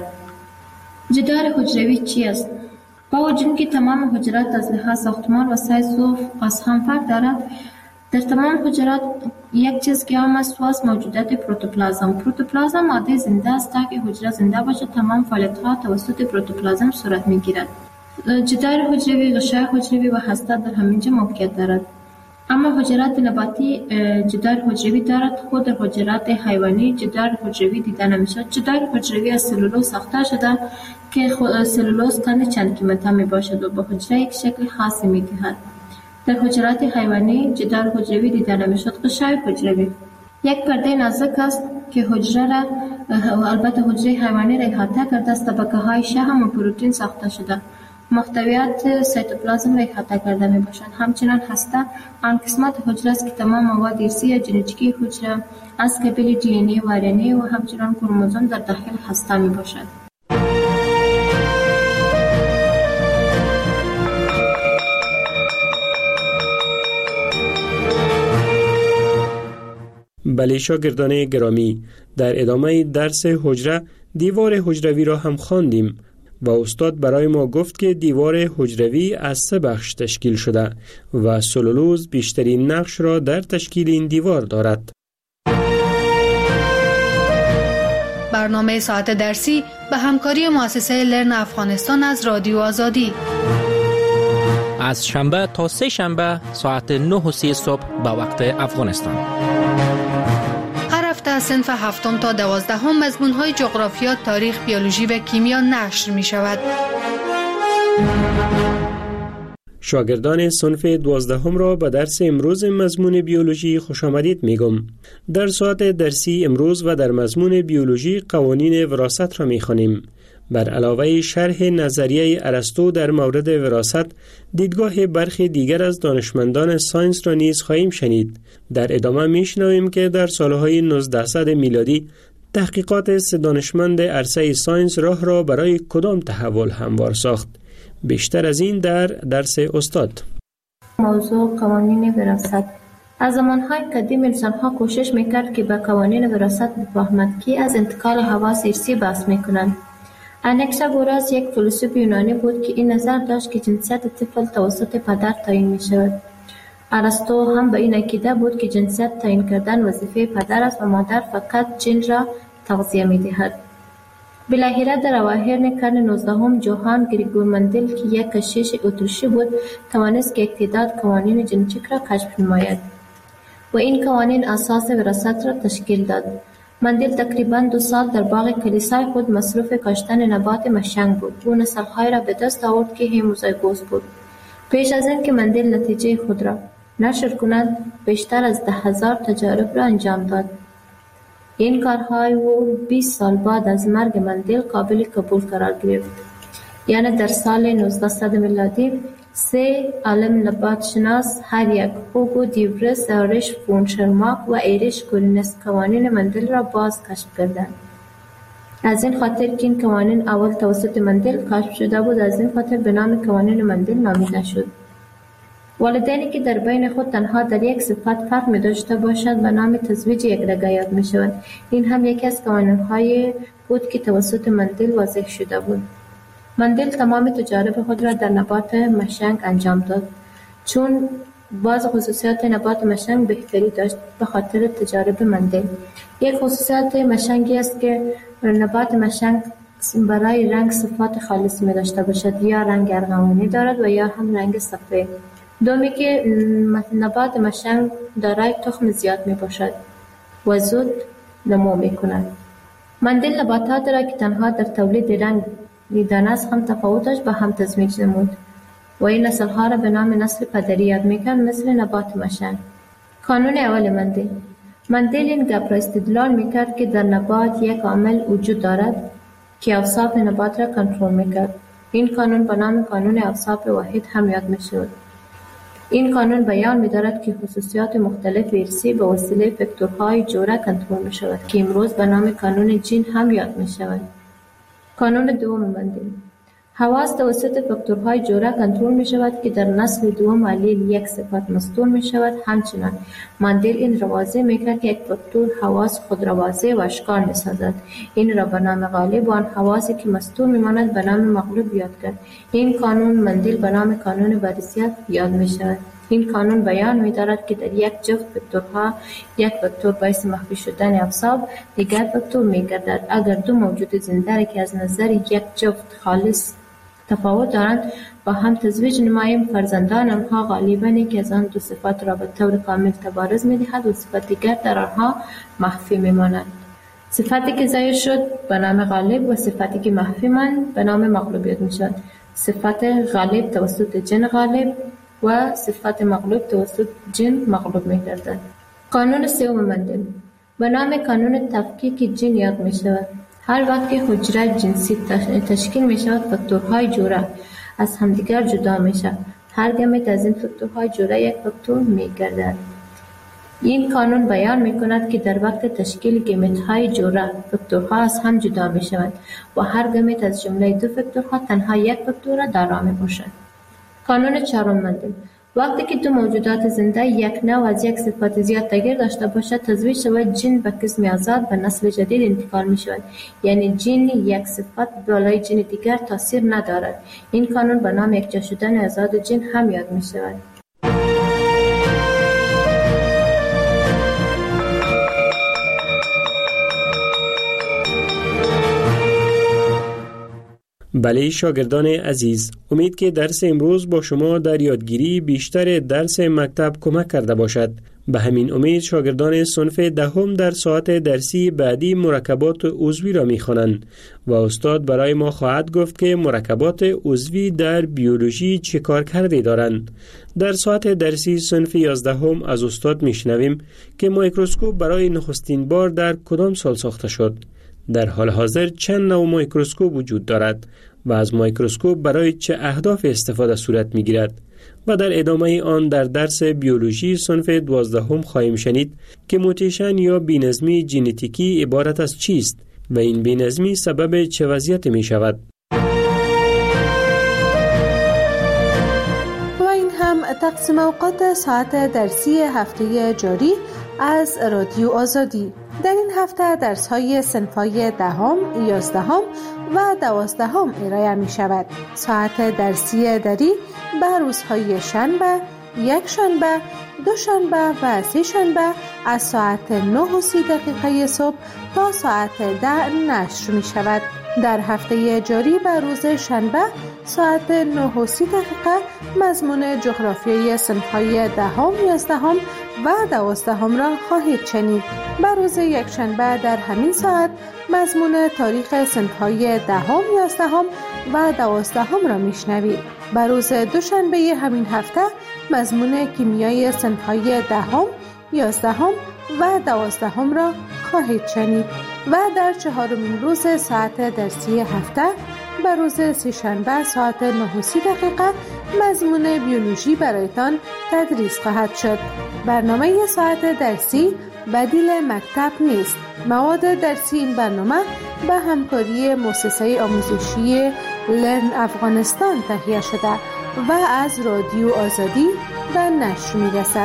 جدار حجروی چی است؟ با وجود که تمام حجرات از لحاظ ساختمان و سایز و از هم فرق دارد، در تمام حجرات یک چیز که عام است و موجودات پروتوپلازم. پروتوپلازم ماده زنده است. تا که حجره زنده باشد، تمام فعالیت‌ها توسط پروتوپلازم صورت می‌گیرد. جدار حجروی، غشای حجروی و هسته در همینجا موقعیت دارد. اما حجرات نباتی جدار حجروی دارد. خود در حجرات حیوانی جدار حجروی دیده نمی‌شود. جدار حجروی از سلولوز ساخته شده که سلولوز کند چند قیمته میباشد و به حجره یک شکل خاصی میدهد. در حجرات حیوانی جدار حجروی دیده نمی‌شود. غشای حجروی یک پرده نازک است که حجره را البته حجره حیوانی را احاطه کرده است. طبقه‌های شحم و پروتئین ساخته شده. محتویات سیتوپلازم را احاطه کرده می باشد. همچنان هسته آن قسمت حجره است که تمام مواد ارثی یا ژنتیکی حجره از قبیل دی ان ای و آر ان ای و همچنان کروموزوم در داخل هسته می باشد. بله شاگردان گرامی، در ادامه درس حجره دیوار حجروی را هم خواندیم و استاد برای ما گفت که دیوار حجروی از 3 بخش تشکیل شده و سلولوز بیشترین نقش را در تشکیل این دیوار دارد. برنامه ساعت درسی به همکاری مؤسسه لرن افغانستان از رادیو آزادی از شنبه تا 3 شنبه ساعت 9:30 صبح به وقت افغانستان. هر هفته از صنف 7 تا 12 مضمون‌های جغرافیا، تاریخ، بیولوژی و کیمیا نشر می شود. شاگردان صنف 12 را به درس امروز مضمون بیولوژی خوش آمدید میگم. در ساعت درسی امروز و در مضمون بیولوژی قوانین وراثت را میخوانیم. بر علاوه شرح نظریه ارسطو در مورد وراثت، دیدگاه برخی دیگر از دانشمندان ساینس را نیز خواهیم شنید. در ادامه میشنویم که در سالهای 1900 میلادی تحقیقات 3 دانشمند عرصه ساینس راه را برای کدام تحول هموار ساخت. بیشتر از این در درس استاد. موضوع قوانین وراثت. از زمانهای قدیم انسان‌ها کوشش میکرد که به قوانین وراثت بفهمند که از انتقال حواس ارثی بحث میکنند. انکساگوراس یک فیلسوف یونانی بود که این نظر داشت که جنسیت طفل توسط پدر تعیین میشود. ارسطو هم به این عقیده بود که جنسیت تعیین کردن وظیفه پدر است و مادر فقط جن را تغذیه میدهد. بالاخره در اواخر قرن 19 جوهان گریگور مندل که یک کشیش اتریشی بود توانست که یک تعداد قوانین ژنتیک را کشف نماید و این قوانین اساس وراثت را تشکیل داد. مندل تقریباً 2 سال در باغ کلیسای خود مصروف کاشتن نبات مشنگ بود. او نسل‌های را به دست آورد که هموزایگوس بود. پیش از این که مندل نتیجه خود را نشر کند بیشتر از 10,000 تجارب را انجام داد. این کارهای او 20 سال بعد از مرگ مندل قابل قبول قرار گرفت. یعنی در سال 1900 میلادی 3 عالم نبات شناس هر یک هوگو دیورس، آرش فون شرماک و ایریش کورینس قوانین مندل را باز کشف کردند. از این خاطر که این قوانین اول توسط مندل کشف شده بود، از این خاطر به نام قوانین مندل نامیده شد. والدینی که در بین خود تنها در یک صفت فرق می داشته باشد به نام تزویج یکدیگر یاد می شود. این هم یکی از قوانین‌های بود که توسط مندل واضح شده بود. مندل تمام تجارب خود را در نبات مشنگ انجام داد. چون بعض خصوصیات نبات مشنگ بهتری داشت به خاطر تجارب مندل. یک خصوصیت مشنگی است که نبات مشنگ برای رنگ صفات خالص می داشته باشد، یا رنگ ارغوانی دارد و یا هم رنگ سفید. دومی که نبات مشنگ دارای تخم زیاد می باشد و زود نمو می کند. مندل نباتات را که تنها در تولید رنگ دیدن است هم تفاوتش به هم تزمیج نمود و این نسل‌ها را به نام نسل پدری یاد می‌کرد، مثل نبات مشنگ. قانون اول مندل این گپ را استدلال می‌کرد که در نبات یک عامل وجود دارد که اوصاف نبات را کنترل می‌کرد. این قانون به نام قانون اوصاف واحد هم یاد می‌شود. این قانون بیان می‌دارد که خصوصیات مختلف ارثی به وسیله فاکتورهای جوره کنترل می‌شود که امروز به نام قانون جین هم یاد می‌شود. قانون دوم مندل. حواس توسط فاکتورهای جوره کنترل می شود که در نسل دوم علیل یک صفت مستور می شود. همچنان مندل این را واضح می کرد که یک فاکتور حواس خود را واضح و اشکال می سازد. این را به نام غالب و آن حواسی که مستور می ماند به نام مغلوب یاد کرد. این قانون مندل به نام قانون وراثت یاد می شود. این قانون بیان می دارد که در یک جفت فاکتورها یک فاکتور باعث مخفی شدن اوصاف دیگر فاکتور می گردد. اگر دو موجود زنده که از نظر یک جفت خالص تفاوت دارند با هم تزویج نماییم، فرزندان آنها غالباً که از آن دو صفات را به طور کامل تبارز می دهد و صفت دیگر در آنها مخفی می ماند. صفتی که ظاهر شد به نام غالب و صفتی که مخفی ماند به نام مغلوب می شود. صفت غالب توسط جن غالب و صفت مغلوب توسط جن مغلوب می گردد. قانون سوم مندل به نام قانون تفکیک جن یاد می شود. هر وقت که حجره جنسی تشکیل می شود، فاکتورهای جوره از همدیگر جدا میشه. هر گمت از این فاکتورهای جوره یک فاکتور میگردد. این قانون بیان میکند که در وقت تشکیل گمت های جوره فاکتورها از هم جدا میشوند و هر گمت از جمله دو فاکتورها تنها یک فاکتور دارا میباشد. قانون چهارم مندل: وقتی که دو موجودات زنده یک نوع از یک صفت زیاد تغییر داشته باشد، تزویج شود جین به قسم آزاد به نسل جدید انتقال می شود. یعنی جین یک صفت بالای جین دیگر تاثیر ندارد. این قانون به نام یکجا شدن آزاد جین هم یاد می شود. بله شاگردان عزیز، امید که درس امروز با شما در یادگیری بیشتر درس مکتب کمک کرده باشد. به همین امید شاگردان صنف دهم در ساعت درسی بعدی مرکبات عضوی را می‌خوانند و استاد برای ما خواهد گفت که مرکبات عضوی در بیولوژی چه کارکردی دارند. در ساعت درسی صنف 11 از استاد میشنویم که میکروسکوپ برای نخستین بار در کدام سال ساخته شد. در حال حاضر چند نوع میکروسکوپ وجود دارد و از میکروسکوپ برای چه اهداف استفاده صورت میگیرد و در ادامه آن در درس بیولوژی صنف 12 خواهیم شنید که موتیشن یا بی‌نظمی ژنتیکی عبارت از چیست و این بی‌نظمی سبب چه وضعیت می شود. و این هم تقسیم اوقات ساعت درسی هفته جاری از رادیو آزادی. در این هفته درس‌های صنف‌های 10، 11 و 12 ارائه می‌شود. ساعت درسی دری به روزهای شنبه، یک شنبه، دو شنبه و سه شنبه از ساعت 9:30 صبح تا ساعت 10 نشر می‌شود. در هفته جاری به روز شنبه ساعت 9:30 مضمون جغرافیای صنف‌های 10، 11 و 12 را خواهید شنید. به روز یک شنبه در همین ساعت مضمون تاریخ صنف‌های 10، 11 و 12 را میشنوید. به روز دوشنبه همین هفته مضمون کیمیای صنف‌های 10، 11 و 12 را خواهید شنید و در چهارمین روز ساعت درسی هفته به روز سه‌شنبه ساعت 9:30 مضمون بیولوژی برایتان تدریس خواهد شد. برنامه ساعت درسی بدیل مکتب نیست. مواد درسی این برنامه به همکاری مؤسسه آموزشی لرن افغانستان تهیه شده و از رادیو آزادی به نشر می‌رسد.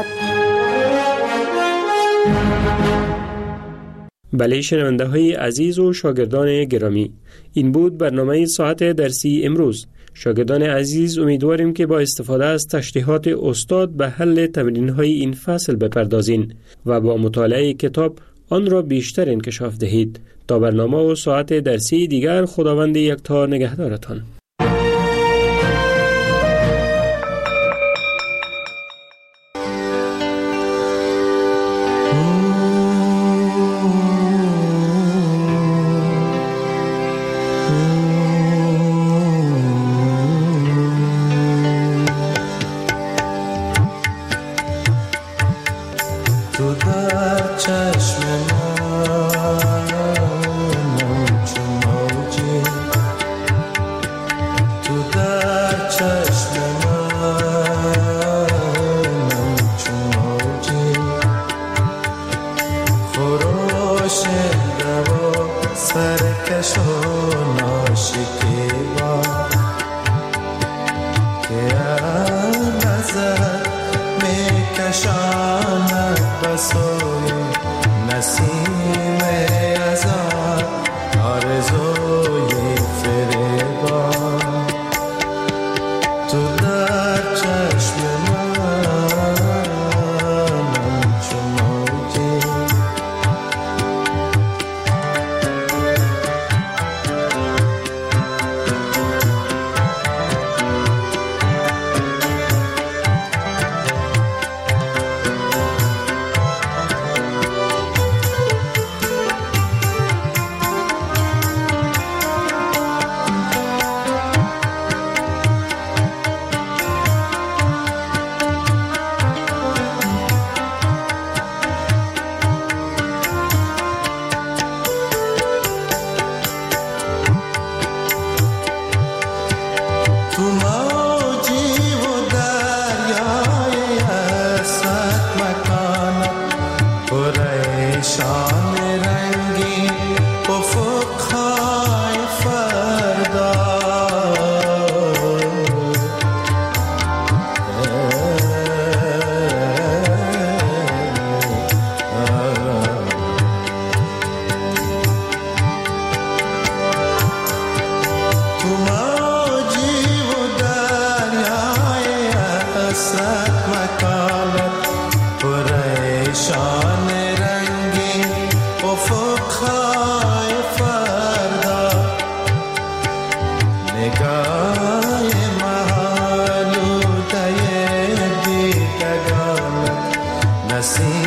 بله شنونده‌های عزیز و شاگردان گرامی، این بود برنامه ساعت درسی امروز. شاگردان عزیز امیدواریم که با استفاده از تشریحات استاد به حل تمرین‌های این فصل بپردازین و با مطالعه کتاب آن را بیشتر انکشاف دهید. تا برنامه و ساعت درسی دیگر خداوند یکتا نگهدارتان. رسید